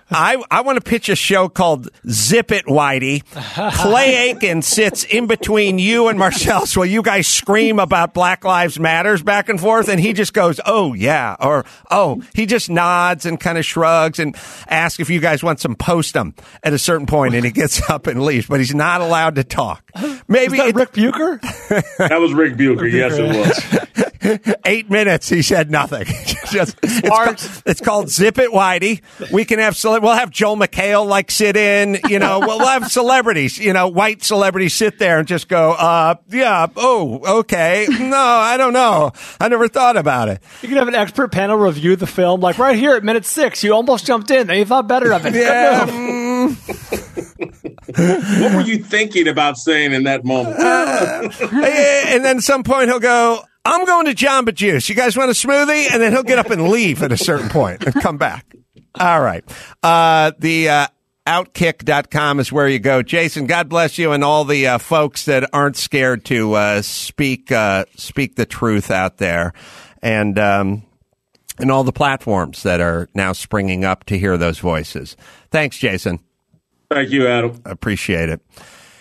I, I want to pitch a show called Zip It, Whitey. Clay Aiken sits in between you and Marcellus while you guys scream about Black Lives Matters back and forth, and he just goes, oh, yeah, or, oh, he just nods and kind of shrugs and asks if you guys want some postum at a certain point, and he gets up and leaves, but he's not allowed to talk. Maybe Is that it, Rick Bucher? That was Rick Bucher. Yes, it was. Eight minutes, he said nothing. Just, it's, called, it's called Zip It, Whitey. We can have cele- we'll have Joel McHale like sit in. You know, we'll have celebrities. You know, white celebrities sit there and just go, uh, yeah, oh, okay, no, I don't know, I never thought about it. You can have an expert panel review the film, like right here at minute six. You almost jumped in, then you thought better of it. Yeah. mm. What were you thinking about saying in that moment? Uh, and then at some point he'll go, I'm going to Jamba Juice. You guys want a smoothie? And then he'll get up and leave at a certain point and come back. All right. Uh, the uh, outkick dot com is where you go. Jason, God bless you and all the uh, folks that aren't scared to uh, speak uh, speak the truth out there. And, um, and all the platforms that are now springing up to hear those voices. Thanks, Jason. Thank you, Adam. Appreciate it.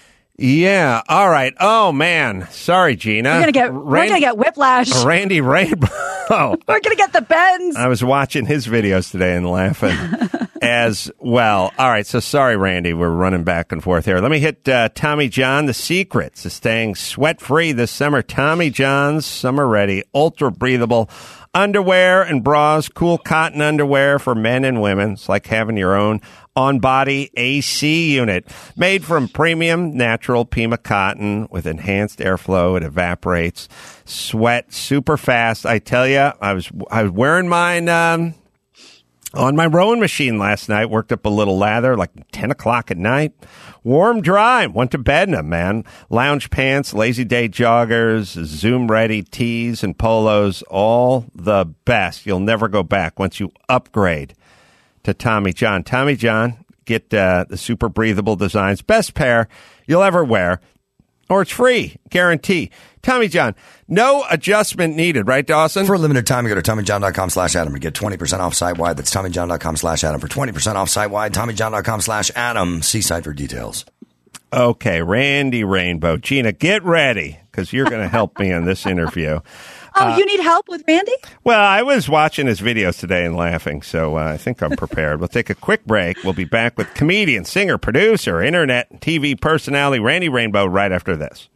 Yeah. All right. Oh man. Sorry, Gina. We're gonna get Rand- we're gonna get whiplash. Randy Rainbow. We're gonna get the bends. I was watching his videos today and laughing as well. All right. So sorry, Randy. We're running back and forth here. Let me hit uh, Tommy John. The secrets of staying sweat free this summer. Tommy John's Summer Ready Ultra Breathable underwear and bras. Cool cotton underwear for men and women. It's like having your own on-body A C unit made from premium natural Pima cotton with enhanced airflow. It evaporates sweat super fast. I tell you, I was I was wearing mine um, on my rowing machine last night. Worked up a little lather like ten o'clock at night. Warm, dry. Went to bed in them, man. Lounge pants, lazy day joggers, Zoom ready tees and polos. All the best. You'll never go back once you upgrade to Tommy John. Tommy John, get uh, the super breathable designs. Best pair you'll ever wear, or it's free, guarantee. Tommy John, no adjustment needed, right, Dawson? For a limited time, you go to TommyJohn.com slash Adam to get twenty percent off site-wide. That's TommyJohn.com slash Adam for twenty percent off site-wide. TommyJohn.com slash Adam. See site for details. Okay, Randy Rainbow. Gina, get ready, because you're going to help me in this interview. Oh, you need help with Randy? Well, I was watching his videos today and laughing, so uh, I think I'm prepared. We'll take a quick break. We'll be back with comedian, singer, producer, internet, and T V personality Randy Rainbow right after this.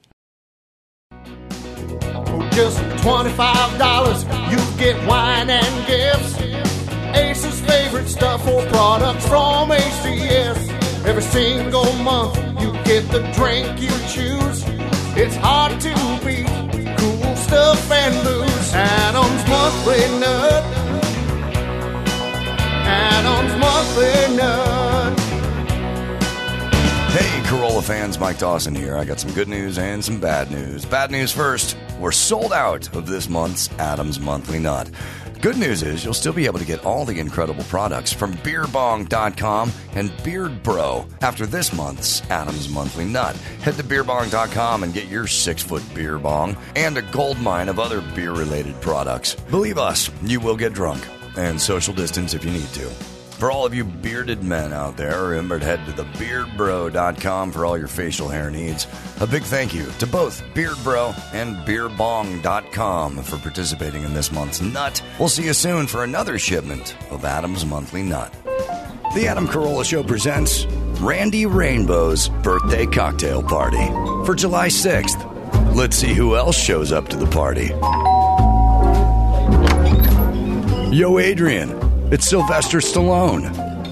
Just twenty-five dollars, you get wine and gifts. Ace's favorite stuff or products from A C S. Every single month, you get the drink you choose. It's hard to beat. Cool stuff and booze. Adam's Monthly Nut. Adam's Monthly Nut. Hey, Corolla fans, Mike Dawson here. I got some good news and some bad news. Bad news first. We're sold out of this month's Adam's Monthly Nut. Good news is you'll still be able to get all the incredible products from beer bong dot com and Beard Bro after this month's Adam's Monthly Nut. Head to beer bong dot com and get your six-foot beer bong and a gold mine of other beer-related products. Believe us, you will get drunk and social distance if you need to. For all of you bearded men out there, remember to head to the beard bro dot com for all your facial hair needs. A big thank you to both Beard Bro and beer bong dot com for participating in this month's Nut. We'll see you soon for another shipment of Adam's Monthly Nut. The Adam Carolla Show presents Randy Rainbow's birthday cocktail party for July sixth. Let's see who else shows up to the party. Yo, Adrian. It's Sylvester Stallone.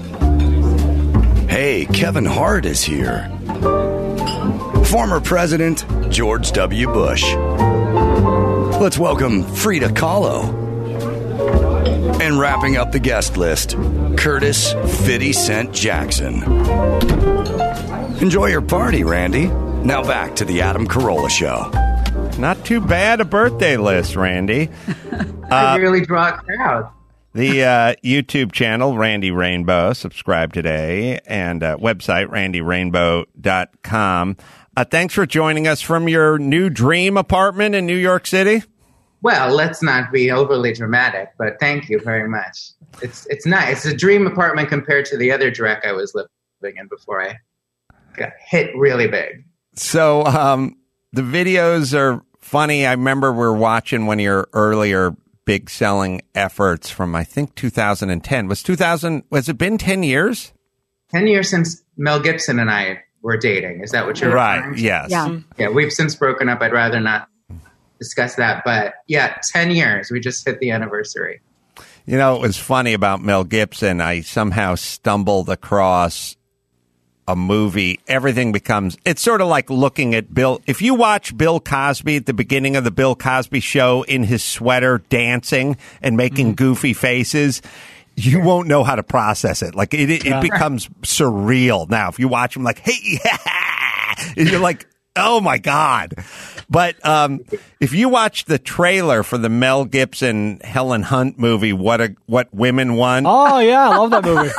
Hey, Kevin Hart is here. Former President George W. Bush. Let's welcome Frida Kahlo. And wrapping up the guest list, Curtis fifty Cent Jackson. Enjoy your party, Randy. Now back to the Adam Carolla Show. Not too bad a birthday list, Randy. I uh, really draw a crowd. The uh, YouTube channel, Randy Rainbow, subscribe today, and uh, website, randy rainbow dot com. Uh, thanks for joining us from your new dream apartment in New York City. Well, let's not be overly dramatic, but thank you very much. It's it's nice. It's a dream apartment compared to the other direct I was living in before I got hit really big. So um, the videos are funny. I remember we were watching one of your earlier big selling efforts from, I think, two thousand ten. Was two thousand? Was it been ten years? Ten years since Mel Gibson and I were dating. Is that what you're right? referring to? Yes. Yeah. Yeah, we've since broken up. I'd rather not discuss that, but yeah, ten years. We just hit the anniversary. You know, it was funny about Mel Gibson. I somehow stumbled across a movie. Everything becomes, it's sort of like looking at Bill. If you watch Bill Cosby at the beginning of the Bill Cosby show in his sweater dancing and making mm-hmm. goofy faces, you won't know how to process it. Like it, it, it becomes surreal. Now, if you watch him like, hey, yeah, you're like, oh my God. But um, if you watch the trailer for the Mel Gibson Helen Hunt movie, What a, What Women Want. Oh, yeah. I love that movie.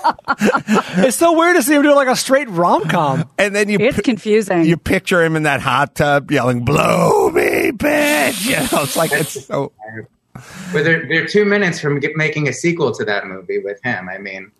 It's so weird to see him do like a straight rom-com. And then you It's pi- confusing. You picture him in that hot tub yelling, blow me, bitch. You know, it's like, it's so. But they're, they're two minutes from get, making a sequel to that movie with him. I mean,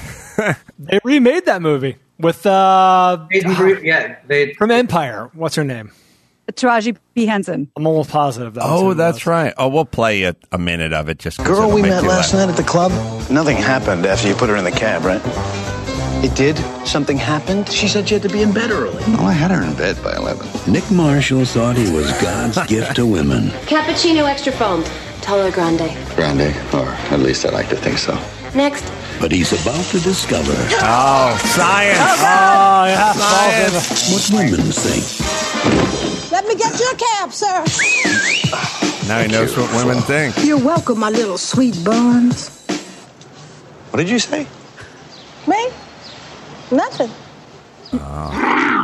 they remade that movie with, uh, they, yeah, they from Empire. What's her name? Taraji P. Henson. I'm almost positive. That oh, that's right. Oh, we'll play a, a minute of it just. Girl we met last night at the club. Nothing happened after you put her in the cab, right? It did? Something happened? She said you had to be in bed early. No, I had her in bed by eleven. Nick Marshall thought he was God's gift to women. Cappuccino extra foamed. Tall or grande? Grande, or at least I like to think so. Next. But he's about to discover. Oh, science. Oh, yeah. Science. What women think. Let me get you a cab, sir. Now he knows what women think. You're welcome, my little sweet buns. What did you say? Me? Nothing. Oh.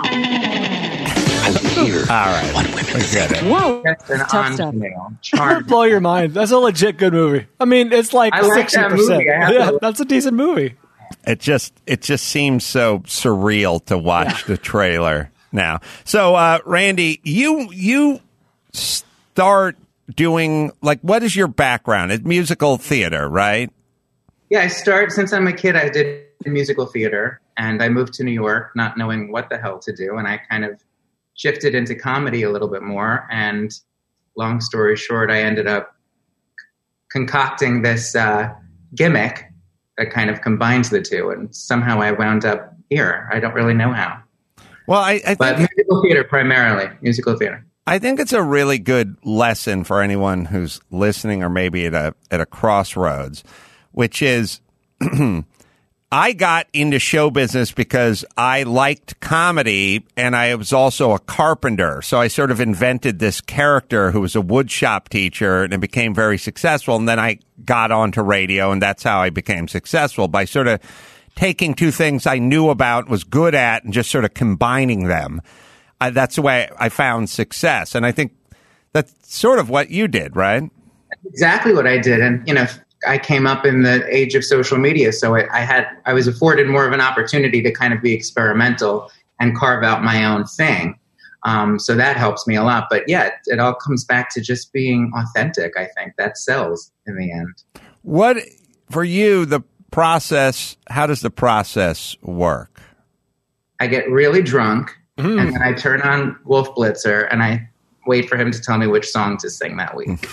Here. All right. What women think. Whoa. That's an Tough stuff. Charming. Blow your mind. That's a legit good movie. I mean, it's like I like sixty that percent. movie. I have Yeah, to- that's a decent movie. It just it just seems so surreal to watch the trailer now. So, uh, Randy, you you start doing, like, what is your background? It's musical theater, right? Yeah, I start since I'm a kid. I did musical theater, and I moved to New York, not knowing what the hell to do, and I kind of shifted into comedy a little bit more. And long story short, I ended up concocting this uh, gimmick that kind of combines the two, and somehow I wound up here. I don't really know how. Well, I, I think but musical theater primarily, musical theater. I think it's a really good lesson for anyone who's listening or maybe at a at a crossroads, which is I got into show business because I liked comedy and I was also a carpenter. So I sort of invented this character who was a woodshop teacher and it became very successful. And then I got onto radio and that's how I became successful, by sort of taking two things I knew about, was good at, and just sort of combining them. I, that's the way I found success. And I think that's sort of what you did, right? Exactly what I did. And, you know, I came up in the age of social media, so I, I had I was afforded more of an opportunity to kind of be experimental and carve out my own thing. Um, so that helps me a lot. But yeah, it, it all comes back to just being authentic. I think that sells in the end. What, for you, the process? How does the process work? I get really drunk, Mm. and then I turn on Wolf Blitzer, and I wait for him to tell me which song to sing that week.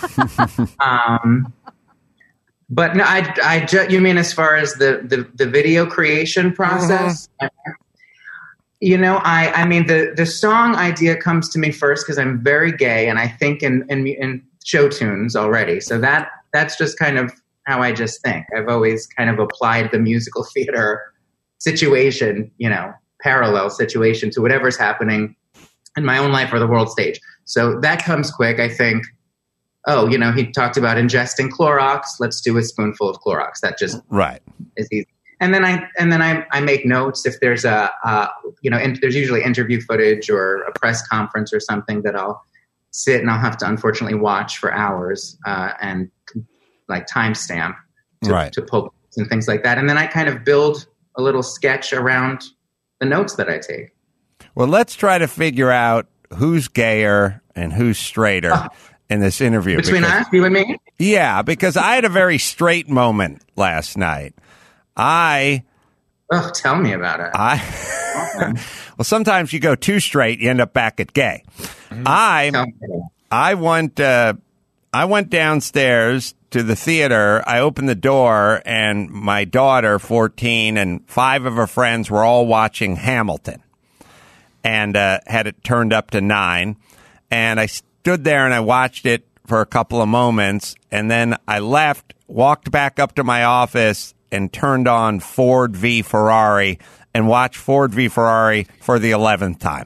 um, But no, I, I ju- you mean as far as the, the, the video creation process? Mm-hmm. You know, I, I mean, the, the song idea comes to me first because I'm very gay and I think in, in, in show tunes already. So that that's just kind of how I just think. I've always kind of applied the musical theater situation, you know, parallel situation to whatever's happening in my own life or the world stage. So that comes quick, I think. Oh, you know, he talked about ingesting Clorox. Let's do a spoonful of Clorox. That just right is easy. And then I and then I, I make notes if there's a uh, you know in, there's usually interview footage or a press conference or something that I'll sit and I'll have to unfortunately watch for hours uh, and like timestamp to, right. to pull and things like that. And then I kind of build a little sketch around the notes that I take. Well, let's try to figure out who's gayer and who's straighter. Oh. in this interview. Between because, us, you and me? Yeah, because I had a very straight moment last night. I... Oh, tell me about it. I Well, sometimes you go too straight, you end up back at gay. Mm-hmm. I I went uh, I went downstairs to the theater. I opened the door, and my daughter, fourteen, and five of her friends were all watching Hamilton, and uh, had it turned up to nine. And I stood there and I watched it for a couple of moments, and then I left, walked back up to my office, and turned on Ford v Ferrari and watched Ford v Ferrari for the eleventh time.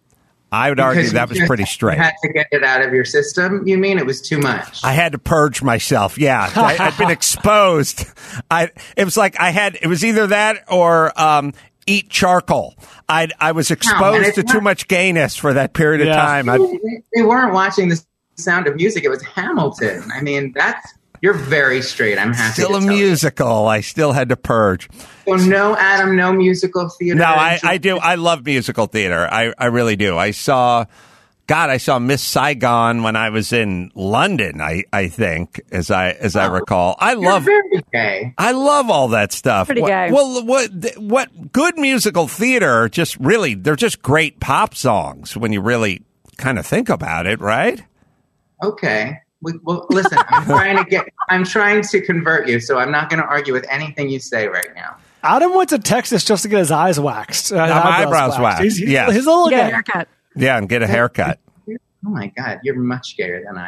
I would Because argue that was you pretty straight. You had to get it out of your system, you mean? It was too much. I had to purge myself. Yeah, I, I'd been exposed. I it was like I had it was either that or um, eat charcoal. I I was exposed it's to not- too much gayness for that period of time. I, They weren't watching The Sound of Music. It was Hamilton. I mean, that's you're very straight. I'm happy. still to a tell you. musical. I still had to purge. So no, Adam, no musical theater. No, I, I do. I love musical theater. I, I really do. I saw, God, I saw Miss Saigon when I was in London. I, I think, as I as I recall, I You're love. very gay. I love all that stuff. Pretty What- gay. Well, what what good musical theater? Just really, they're just great pop songs when you really kind of think about it, right? Okay. We- Well, listen, I'm trying to get. I'm trying to convert you, so I'm not going to argue with anything you say right now. Adam went to Texas just to get his eyes waxed. Uh, my eyebrows waxed. He's, he's, Yes. he's a little Get a gay. haircut. Yeah, and get a haircut. Oh my God, you're much gayer than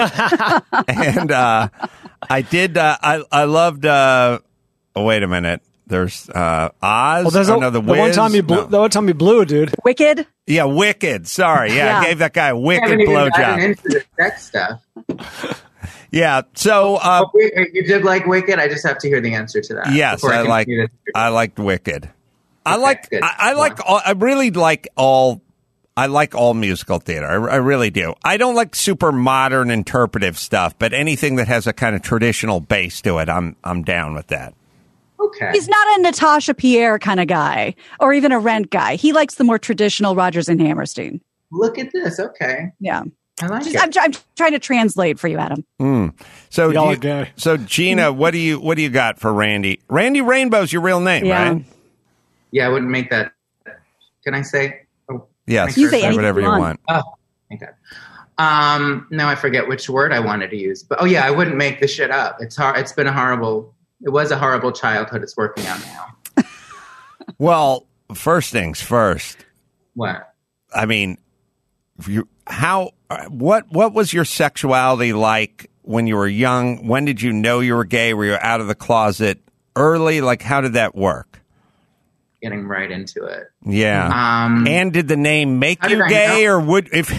I am. and uh, I did. Uh, I I loved. Uh, oh, wait a minute. There's uh, Oz. Well, there's oh, a, no, the, the one Wiz? time you blew, No. the one time you blew, dude. Wicked. Yeah, Wicked. Sorry. Yeah, I Yeah. gave that guy a I wicked haven't even gotten blowjob. into the sex stuff. Yeah. So uh, Oh, wait, you did like Wicked? I just have to hear the answer to that. yes, before I like. continue this. I liked Wicked. I Okay, like. good. I, I like. All, I really like all. I like all musical theater. I, I really do. I don't like super modern interpretive stuff, but anything that has a kind of traditional base to it, I'm I'm down with that. Okay. He's not a Natasha Pierre kind of guy or even a Rent guy. He likes the more traditional Rodgers and Hammerstein. Look at this. Okay. Yeah. I like Just- it. I'm, I'm trying to translate for you, Adam. Mm. So, Y'all you- are gay. so Gina, what do you what do you got for Randy? Randy Rainbow's your real name, Yeah. right? Yeah, I wouldn't make that. Can I say? Oh, Yes, You say say anything whatever you you want. want. oh thank God. Um, no, I forget which word I wanted to use. But oh yeah, I wouldn't make this shit up. It's hard. It's been a horrible. It was a horrible childhood. It's working out now. Well, first things first. What? I mean, you how what what was your sexuality like when you were young? When did you know you were gay? Were you out of the closet early? Like, how did that work? Getting right into it. Yeah. Um, and did the name make how you did I gay, know? or would if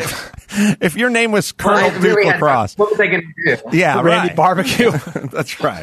if your name was well, Colonel I Duke really had- Lacrosse? What was I going to do? Yeah, The Randy right. Barbecue. That's right.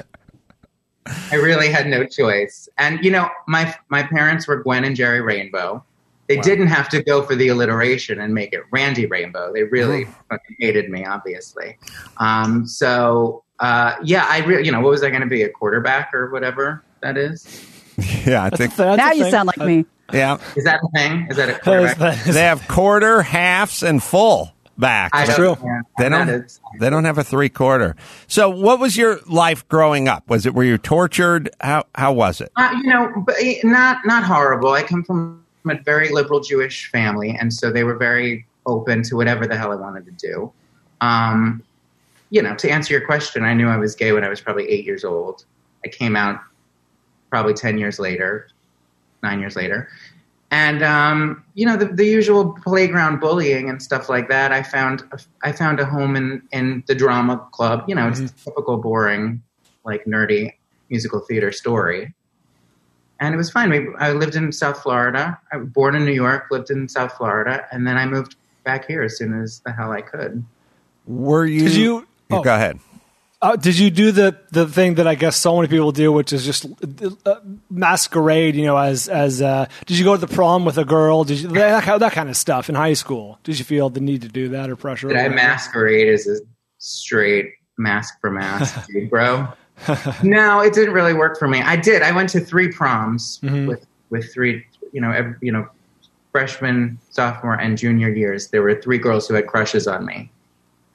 I really had no choice. And you know, my my parents were Gwen and Jerry Rainbow. They didn't have to go for the alliteration and make it Randy Rainbow. They really fucking hated me, obviously. Um, so uh, yeah, I really, you know, what was I going to be, a quarterback or whatever that is? Yeah, I think. That's now a you thing. sound like me. Yeah, Is that a thing? Is that a That is- quarterback? that is- they have quarter, halves, and full back. I That's don't- true. yeah, They that don't. is- They don't have a three quarter. So, what was your life growing up? Was it were you tortured? How how was it? Uh, you know, but eh, not not horrible. I come from a very liberal Jewish family, and so they were very open to whatever the hell I wanted to do. Um, you know, to answer your question, I knew I was gay when I was probably eight years old. I came out probably ten years later, nine years later. And, um, you know, the, the usual playground bullying and stuff like that. I found I found a home in, in the drama club. You know, it's a typical boring, like nerdy musical theater story. And it was fine. We, I lived in South Florida. I was born in New York, lived in South Florida, and then I moved back here as soon as the hell I could. Were you? Did you- oh. Go ahead. Uh, did you do the, the thing that I guess so many people do, which is just uh, masquerade? You know, as as uh, did you go to the prom with a girl? Did you that, kind- that kind of stuff in high school? Did you feel the need to do that or pressure? Did I masquerade as a straight mask for mask dude, bro? No, it didn't really work for me. I did. I went to three proms Mhm. with with three, you know, every, you know, freshman, sophomore, and junior years. There were three girls who had crushes on me.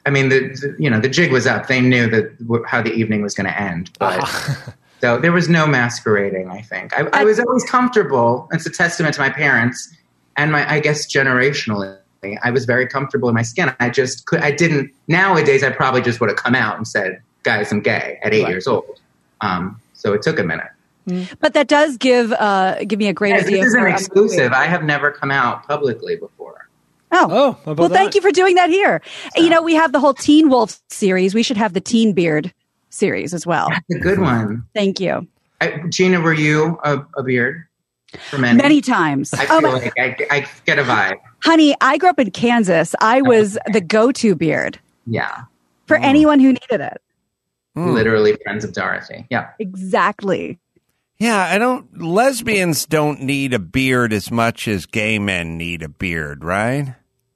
I mean, the, the you know the jig was up. They knew that w- how the evening was going to end, but so there was no masquerading. I think I, I was always comfortable. It's a testament to my parents and my, I guess, generationally, I was very comfortable in my skin. I just could. I didn't. Nowadays, I probably just would have come out and said, "Guys, I'm gay" at eight Right. years old. Um, so it took a minute. But that does give uh, give me a great Yes, idea. this is an for a exclusive. movie. I have never come out publicly before. Oh, oh how about well, that? thank you for doing that here. You know, we have the whole Teen Wolf series. We should have the Teen Beard series as well. That's a good one. Thank you. I, Gina, were you a, a beard for many? Many times. I Oh, feel my- like I, I get a vibe. Honey, I grew up in Kansas. I was the go-to beard Yeah. for anyone who needed it. Literally Friends of Dorothy. Yeah. Exactly. Yeah, I don't. Lesbians don't need a beard as much as gay men need a beard, right?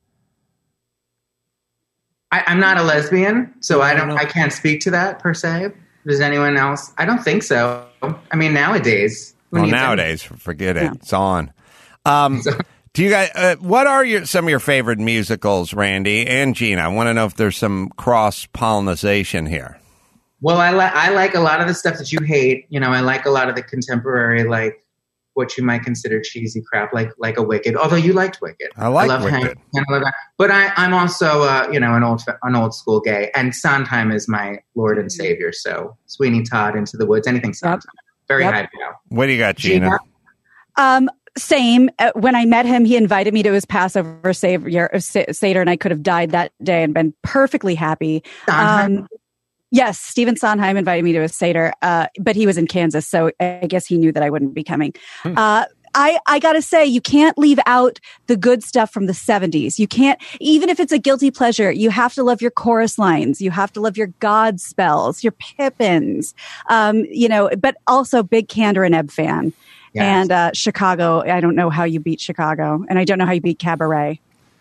I, I'm not a lesbian, so I don't. I can't speak to that per se. Does anyone else? I don't think so. I mean, nowadays. who Well, needs it? nowadays, forget it. It's on. Um, do you guys? Uh, what are your some of your favorite musicals, Randy and Gina? I want to know if there's some cross pollination here. Well, I like I like a lot of the stuff that you hate. You know, I like a lot of the contemporary, like what you might consider cheesy crap, like like a Wicked. Although you liked Wicked, I like love Wicked. Hank, and I love that. But I, I'm also, uh, you know, an old an old school gay, and Sondheim is my Lord and Savior. So Sweeney Todd, Into the Woods, anything Sondheim, very Yep. high now. What do you got, Gina? Gina? Um, same. Uh, when I met him, he invited me to his Passover Savior, uh, Sa- Seder, and I could have died that day and been perfectly happy. Sondheim? Um, yes, Stephen Sondheim invited me to his Seder, uh, but he was in Kansas, so I guess he knew that I wouldn't be coming. Uh, I, I gotta say, you can't leave out the good stuff from the seventies. You can't, even if it's a guilty pleasure, you have to love your chorus lines. You have to love your God spells, your Pippins, um, you know, but also big Candor and Ebb fan. Yes. And uh, Chicago, I don't know how you beat Chicago, and I don't know how you beat Cabaret.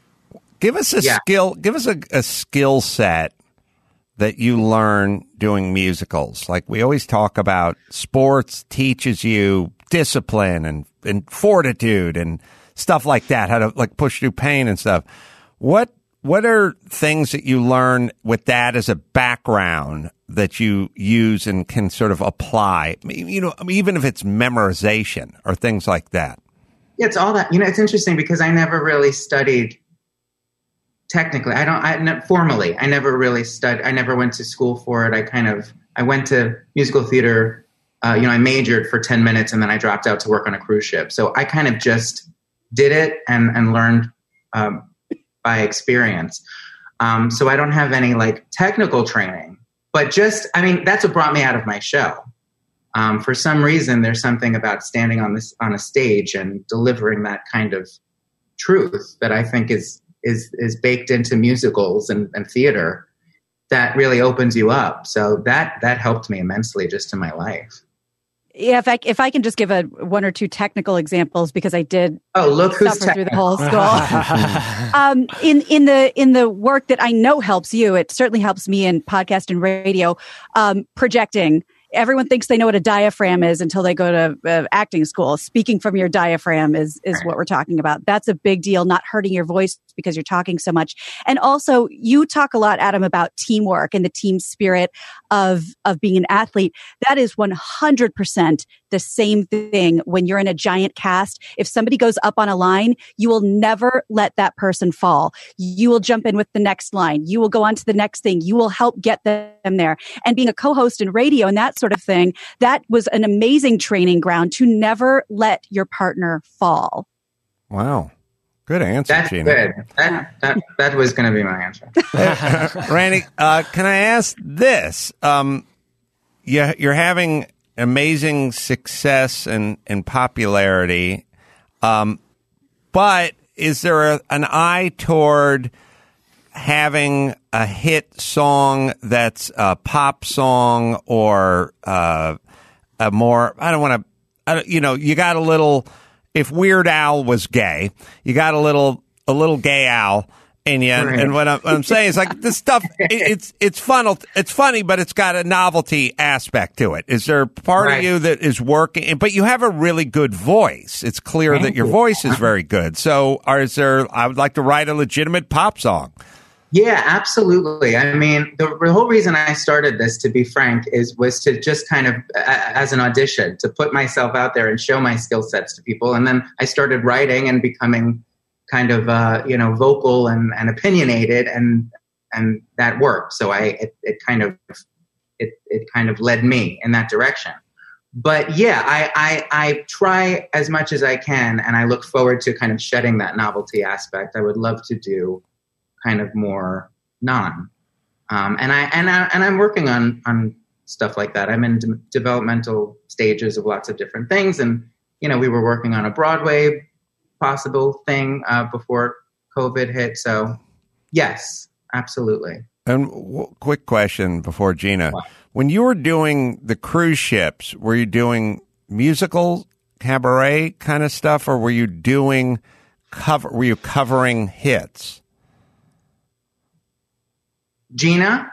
Give us a Yeah. skill. Give us a, a skill set that you learn doing musicals. Like we always talk about, sports teaches you discipline and, and fortitude and stuff like that. How to like push through pain and stuff. What what are things that you learn with that as a background that you use and can sort of apply? You know, even if it's memorization or things like that. Yeah, it's all that. You know, it's interesting because I never really studied. Technically, I don't. I ne- formally, I never really studied. I never went to school for it. I kind of. I went to musical theater. Uh, you know, I majored for ten minutes and then I dropped out to work on a cruise ship. So I kind of just did it and and learned um, by experience. Um, so I don't have any like technical training, but just. I mean, that's what brought me out of my shell. Um, for some reason, there's something about standing on this on a stage and delivering that kind of truth that I think is. is is baked into musicals and, and theater that really opens you up. So that that helped me immensely just in my life. Yeah, if I if I can just give a one or two technical examples because I did Oh, look who's suffer through the technical. whole school. um, in in the in the work that I know helps you, it certainly helps me in podcast and radio. Um, projecting. Everyone thinks they know what a diaphragm is until they go to uh, acting school. Speaking from your diaphragm is is what we're talking about. That's a big deal, not hurting your voice because you're talking so much. And also, you talk a lot, Adam, about teamwork and the team spirit of of being an athlete. That is one hundred percent the same thing when you're in a giant cast. If somebody goes up on a line, you will never let that person fall. You will jump in with the next line. You will go on to the next thing. You will help get them there. And being a co-host in radio and that sort of thing, that was an amazing training ground to never let your partner fall. Wow. Good answer, That's Gina. good. That that that was going to be my answer. Randy, uh, can I ask this? Um, you, you're having amazing success and, and popularity, um, but is there a, an eye toward having a hit song that's a pop song or uh, a more, I don't want to, you know, you got a little, if Weird Al was gay, you got a little, a little gay Al in you. And, Right. and what I'm, what I'm saying is like this stuff, it, it's, it's fun, it's funny, but it's got a novelty aspect to it. Is there part Right. of you that is working, but you have a really good voice. It's clear Thank that your you. voice is very good. So are, is there, I would like to write a legitimate pop song. Yeah, absolutely. I mean, the, the whole reason I started this, to be frank, is was to just kind of, uh, as an audition, to put myself out there and show my skill sets to people. And then I started writing and becoming kind of, uh, you know, vocal and, and opinionated, and and that worked. So I, it, it kind of, it it kind of led me in that direction. But yeah, I, I I try as much as I can, and I look forward to kind of shedding that novelty aspect. I would love to do kind of more non, um, and I and I and I'm working on on stuff like that. I'm in de- developmental stages of lots of different things, and you know, we were working on a Broadway possible thing uh, before COVID hit. So yes, absolutely. And w- quick question before Gina, what? When you were doing the cruise ships, were you doing musical cabaret kind of stuff, or were you doing cover? Were you covering hits? Gina?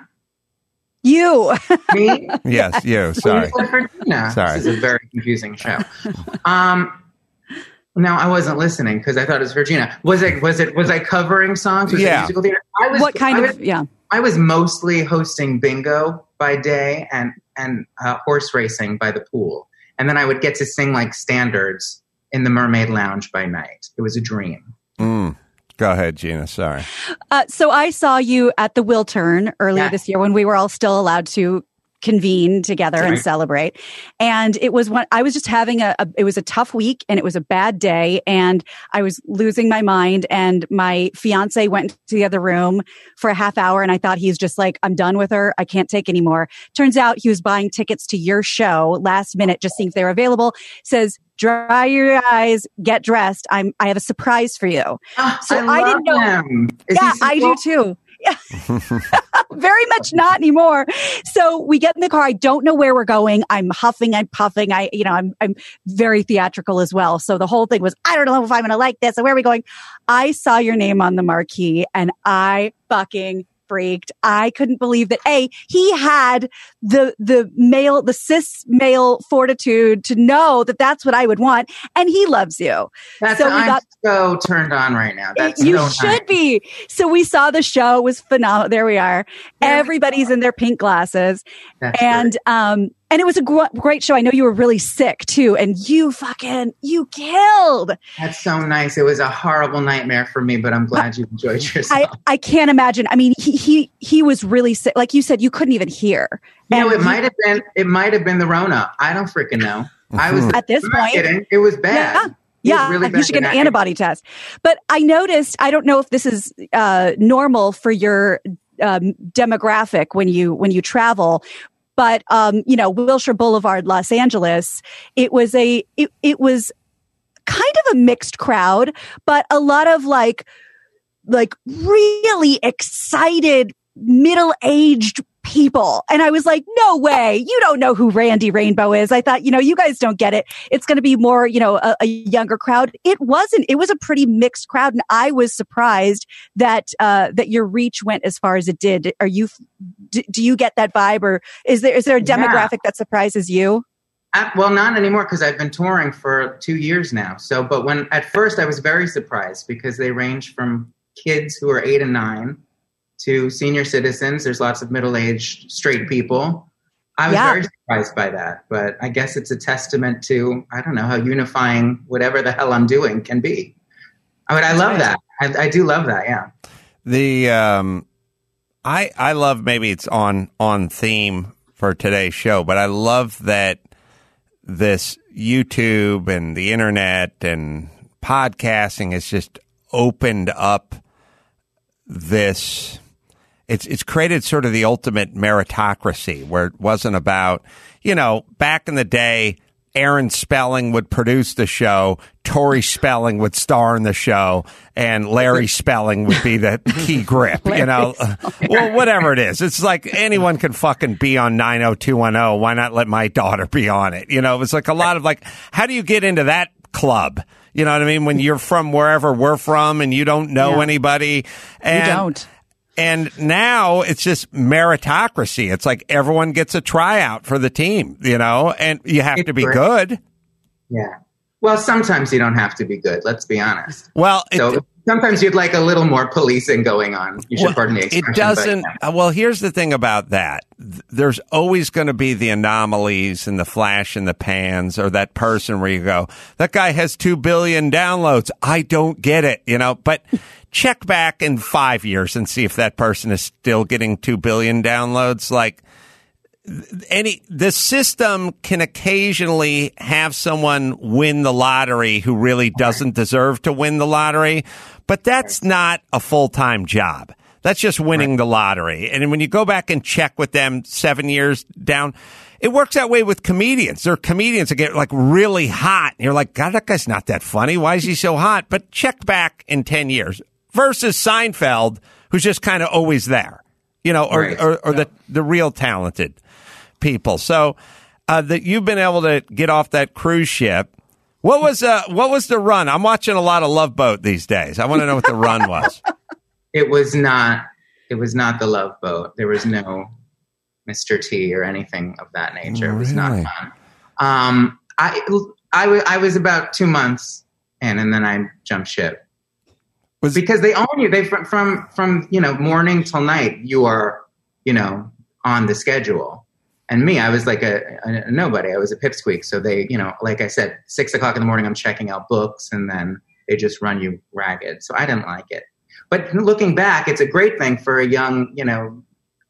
You. Me? Yes, you. Sorry. For Gina. Sorry. This is a very confusing show. Um, no, I wasn't listening because I thought it was for Gina. Was it, was it, was I covering songs? Was yeah. it musical theater? I was, what kind I of, was, yeah. I was mostly hosting bingo by day and, and uh, horse racing by the pool. And then I would get to sing like standards in the Mermaid Lounge by night. It was a dream. Mm. Go ahead, Gina. Sorry. Uh, so I saw you at the Wiltern earlier Yeah. this year when we were all still allowed to convene together Right. and celebrate. And it was one, I was just having a, a, it was a tough week and it was a bad day and I was losing my mind, and my fiance went to the other room for a half hour and I thought he's just like, I'm done with her. I can't take anymore. Turns out he was buying tickets to your show last minute, just seeing if they were available. Says, dry your eyes, get dressed. I'm, I have a surprise for you. Oh, So I, I didn't know. him. Is Yeah, he I do single? too. Yeah. Very much not anymore. So we get in the car. I don't know where we're going. I'm huffing, I'm puffing. I, you know, I'm, I'm very theatrical as well. So the whole thing was, I don't know if I'm going to like this. So where are we going? I saw your name on the marquee and I fucking freaked. I couldn't believe that A, he had the, the male, the cis male fortitude to know that that's what I would want. And he loves you. That's, so we I'm got, so turned on right now. That's you so should nice. be. So we saw the show. It was phenomenal. There we are. Everybody's in their pink glasses. That's and, um, and it was a gr- great show. I know you were really sick too. And you fucking, you killed. That's so nice. It was a horrible nightmare for me, but I'm glad you enjoyed yourself. I, I can't imagine. I mean, he, he, he was really sick. Like you said, you couldn't even hear. You know, And it he- might have been, it might have been the Rona. I don't freaking know. I was At this I'm not point- kidding. It was bad. Yeah. It was Yeah, really you bad should get an and I- antibody test. But I noticed, I don't know if this is uh, normal for your um, demographic when you when you travel, but um, you know, Wilshire Boulevard, Los Angeles, it was a it, it was kind of a mixed crowd, but a lot of like like really excited middle-aged people. And I was like, no way. You don't know who Randy Rainbow is. I thought, you know, you guys don't get it. It's going to be more, you know, a, a younger crowd. It wasn't. It was a pretty mixed crowd. And I was surprised that, uh, that your reach went as far as it did. Are you, do, do you get that vibe, or is there, is there a demographic Yeah. that surprises you? I, well, not anymore because I've been touring for two years now. So, but when at first I was very surprised because they range from kids who are eight and nine to senior citizens. There's lots of middle-aged straight people. I was Yeah. very surprised by that, but I guess it's a testament to, I don't know, how unifying whatever the hell I'm doing can be. I mean, I love that. I, I do love that. Yeah. The um, I I love, maybe it's on on theme for today's show, but I love that this YouTube and the internet and podcasting has just opened up this. It's it's created sort of the ultimate meritocracy, where it wasn't about, you know, back in the day, Aaron Spelling would produce the show, Tori Spelling would star in the show, and Larry Spelling would be the key grip, you know. Well, whatever it is. It's like anyone can fucking be on nine oh two one oh. Why not let my daughter be on it? You know, it's like a lot of like, how do you get into that club? You know what I mean? When you're from wherever we're from and you don't know Yeah. anybody. And, You don't. And now it's just meritocracy. It's like everyone gets a tryout for the team, you know, and you have to be good. Yeah. Well, sometimes you don't have to be good. Let's be honest. Well, it, So- sometimes you'd like a little more policing going on. You should Well, pardon the it expression. doesn't. but, yeah. uh, Well, here's the thing about that. Th- There's always going to be the anomalies and the flash in the pans, or that person where you go, that guy has two billion downloads. I don't get it, you know. But check back in five years and see if that person is still getting two billion downloads. Like any, the system can occasionally have someone win the lottery who really doesn't deserve to win the lottery, but that's not a full-time job. That's just winning the lottery. And when you go back and check with them seven years down, it works that way with comedians. There are comedians that get like really hot. And you're like, God, that guy's not that funny. Why is he so hot? But check back in ten years versus Seinfeld, who's just kind of always there, you know, or, Right. or, or the, the real talented people. So uh, that you've been able to get off that cruise ship. What was uh, what was the run? I'm watching a lot of Love Boat these days. I want to know what the run was. It was not. It was not the Love Boat. There was no Mister T or anything of that nature. It was not Really? fun. Um, I, I, wa- I was about two months in, and then I jumped ship. Was- because they own you. They from from from you know morning till night. You are you know on the schedule. And me, I was like a, a, a nobody. I was a pipsqueak. So they, you know, like I said, six o'clock in the morning, I'm checking out books, and then they just run you ragged. So I didn't like it. But looking back, it's a great thing for a young, you know,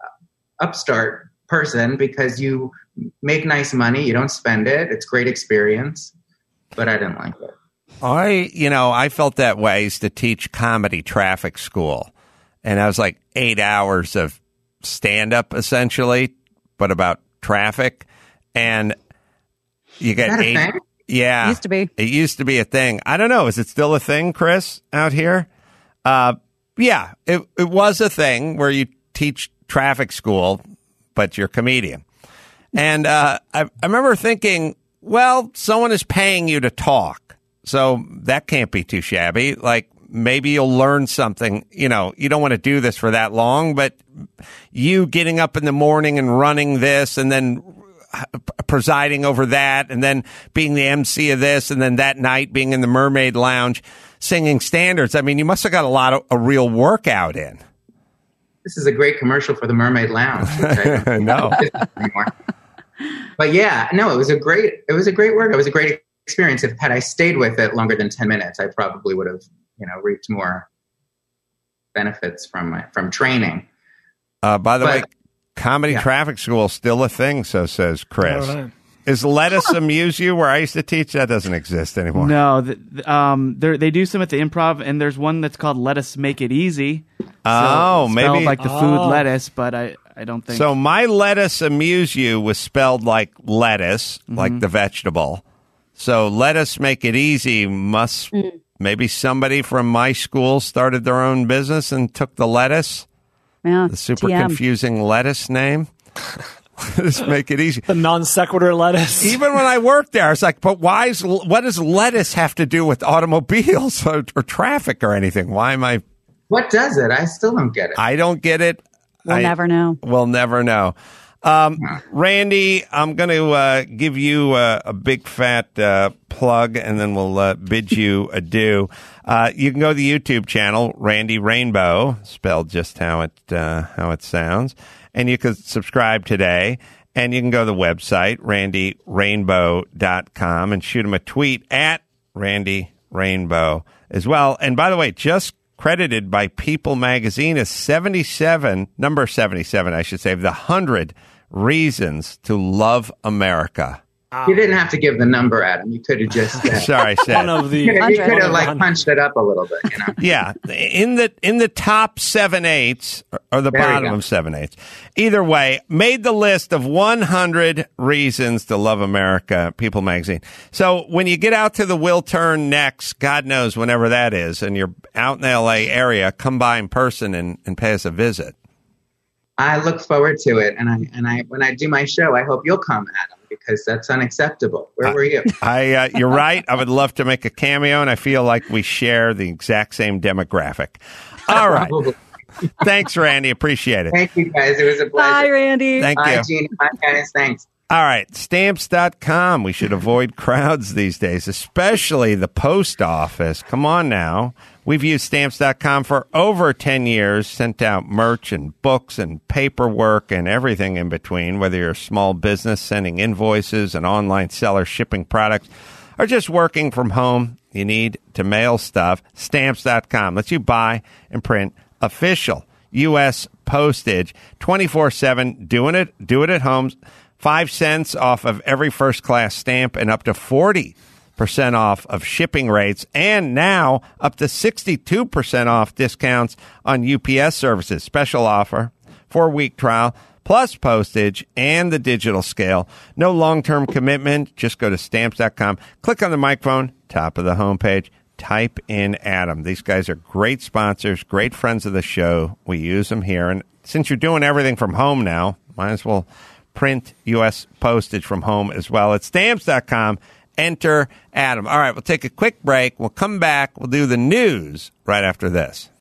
upstart person because you make nice money. You don't spend it. It's great experience. But I didn't like it. I, you know, I felt that way. I used to teach comedy traffic school, and I was like eight hours of stand up essentially, but about traffic, and you get Is that a eight. thing? Yeah, It used to be. It used to be a thing. I don't know. Is it still a thing, Chris, out here? Uh, yeah, it it was a thing where you teach traffic school, but you're a comedian. And uh, I, I remember thinking, well, someone is paying you to talk, so that can't be too shabby. Like, maybe you'll learn something. You know, you don't want to do this for that long, but you getting up in the morning and running this and then presiding over that and then being the M C of this and then that night being in the Mermaid Lounge singing standards. I mean, you must have got a lot of a real workout in. This is a great commercial for the Mermaid Lounge. which I don't No. anymore. But yeah, no, it was a great, it was a great work. It was a great experience. If had I stayed with it longer than ten minutes, I probably would have, you know, reaped more benefits from my, from training. Uh, by the But- way, comedy yeah. traffic school is still a thing, so says Chris. All right. Is lettuce amuse you? Where I used to teach, that doesn't exist anymore. No, th- th- um, there- they do some at the Improv, and there's one that's called "Let Us Make It Easy." Oh, so, maybe- spelled like the food Oh. lettuce, but I, I don't think So my lettuce amuse you was spelled like lettuce, like the vegetable. So let us make it easy must maybe somebody from my school started their own business and took the lettuce, Yeah, the super T M. confusing lettuce name. Let's make it easy. The non sequitur lettuce. Even when I worked there, I was like, but why is, what does lettuce have to do with automobiles or, or traffic or anything? Why am I, What does it? I still don't get it. I don't get it. We'll I- never know. We'll never know. Um, Randy, I'm going to uh, give you uh, a big fat uh, plug, and then we'll uh, bid you adieu. Uh, you can go to the YouTube channel, Randy Rainbow, spelled just how it uh, how it sounds, and you can subscribe today. And you can go to the website, randy rainbow dot com, and shoot him a tweet at Randy Rainbow as well. And by the way, just credited by People Magazine as seventy-seven, number seventy-seven, I should say, of the one hundred reasons to love America. You didn't have to give the number, Adam. You could have just said, Sorry, I said. One of the you could Hundred. have like punched it up a little bit, you know. Yeah, in the in the top seven eights or the There you bottom go. of seven eights. Either way, made the list of one hundred reasons to love America, People Magazine. So when you get out to the Will Turn next, God knows whenever that is, and you're out in the L A area, come by in person and, and pay us a visit. I look forward to it, and I and I when I do my show, I hope you'll come, Adam, because that's unacceptable. Where were you? I, uh, you're right. I would love to make a cameo, and I feel like we share the exact same demographic. All right. Thanks, Randy. Appreciate it. Thank you, guys. It was a pleasure. Bye, Randy. Thank Bye, you. Gina. Bye, guys. Thanks. All right, stamps dot com. We should avoid crowds these days, especially the post office. Come on now. We've used Stamps dot com for over ten years, sent out merch and books and paperwork and everything in between, whether you're a small business sending invoices, an online seller shipping products, or just working from home. You need to mail stuff. Stamps dot com lets you buy and print official U S postage twenty-four seven. Doing it, do it at home. Five cents off of every first-class stamp and up to forty percent off of shipping rates, and now up to sixty-two percent off discounts on U P S services. Special offer, four-week trial, plus postage and the digital scale. No long-term commitment. Just go to Stamps dot com, click on the microphone, top of the homepage, type in Adam. These guys are great sponsors, great friends of the show. We use them here. And since you're doing everything from home now, might as well print U S postage from home as well. At Stamps dot com. Enter Adam. All right, we'll take a quick break. We'll come back. We'll do the news right after this.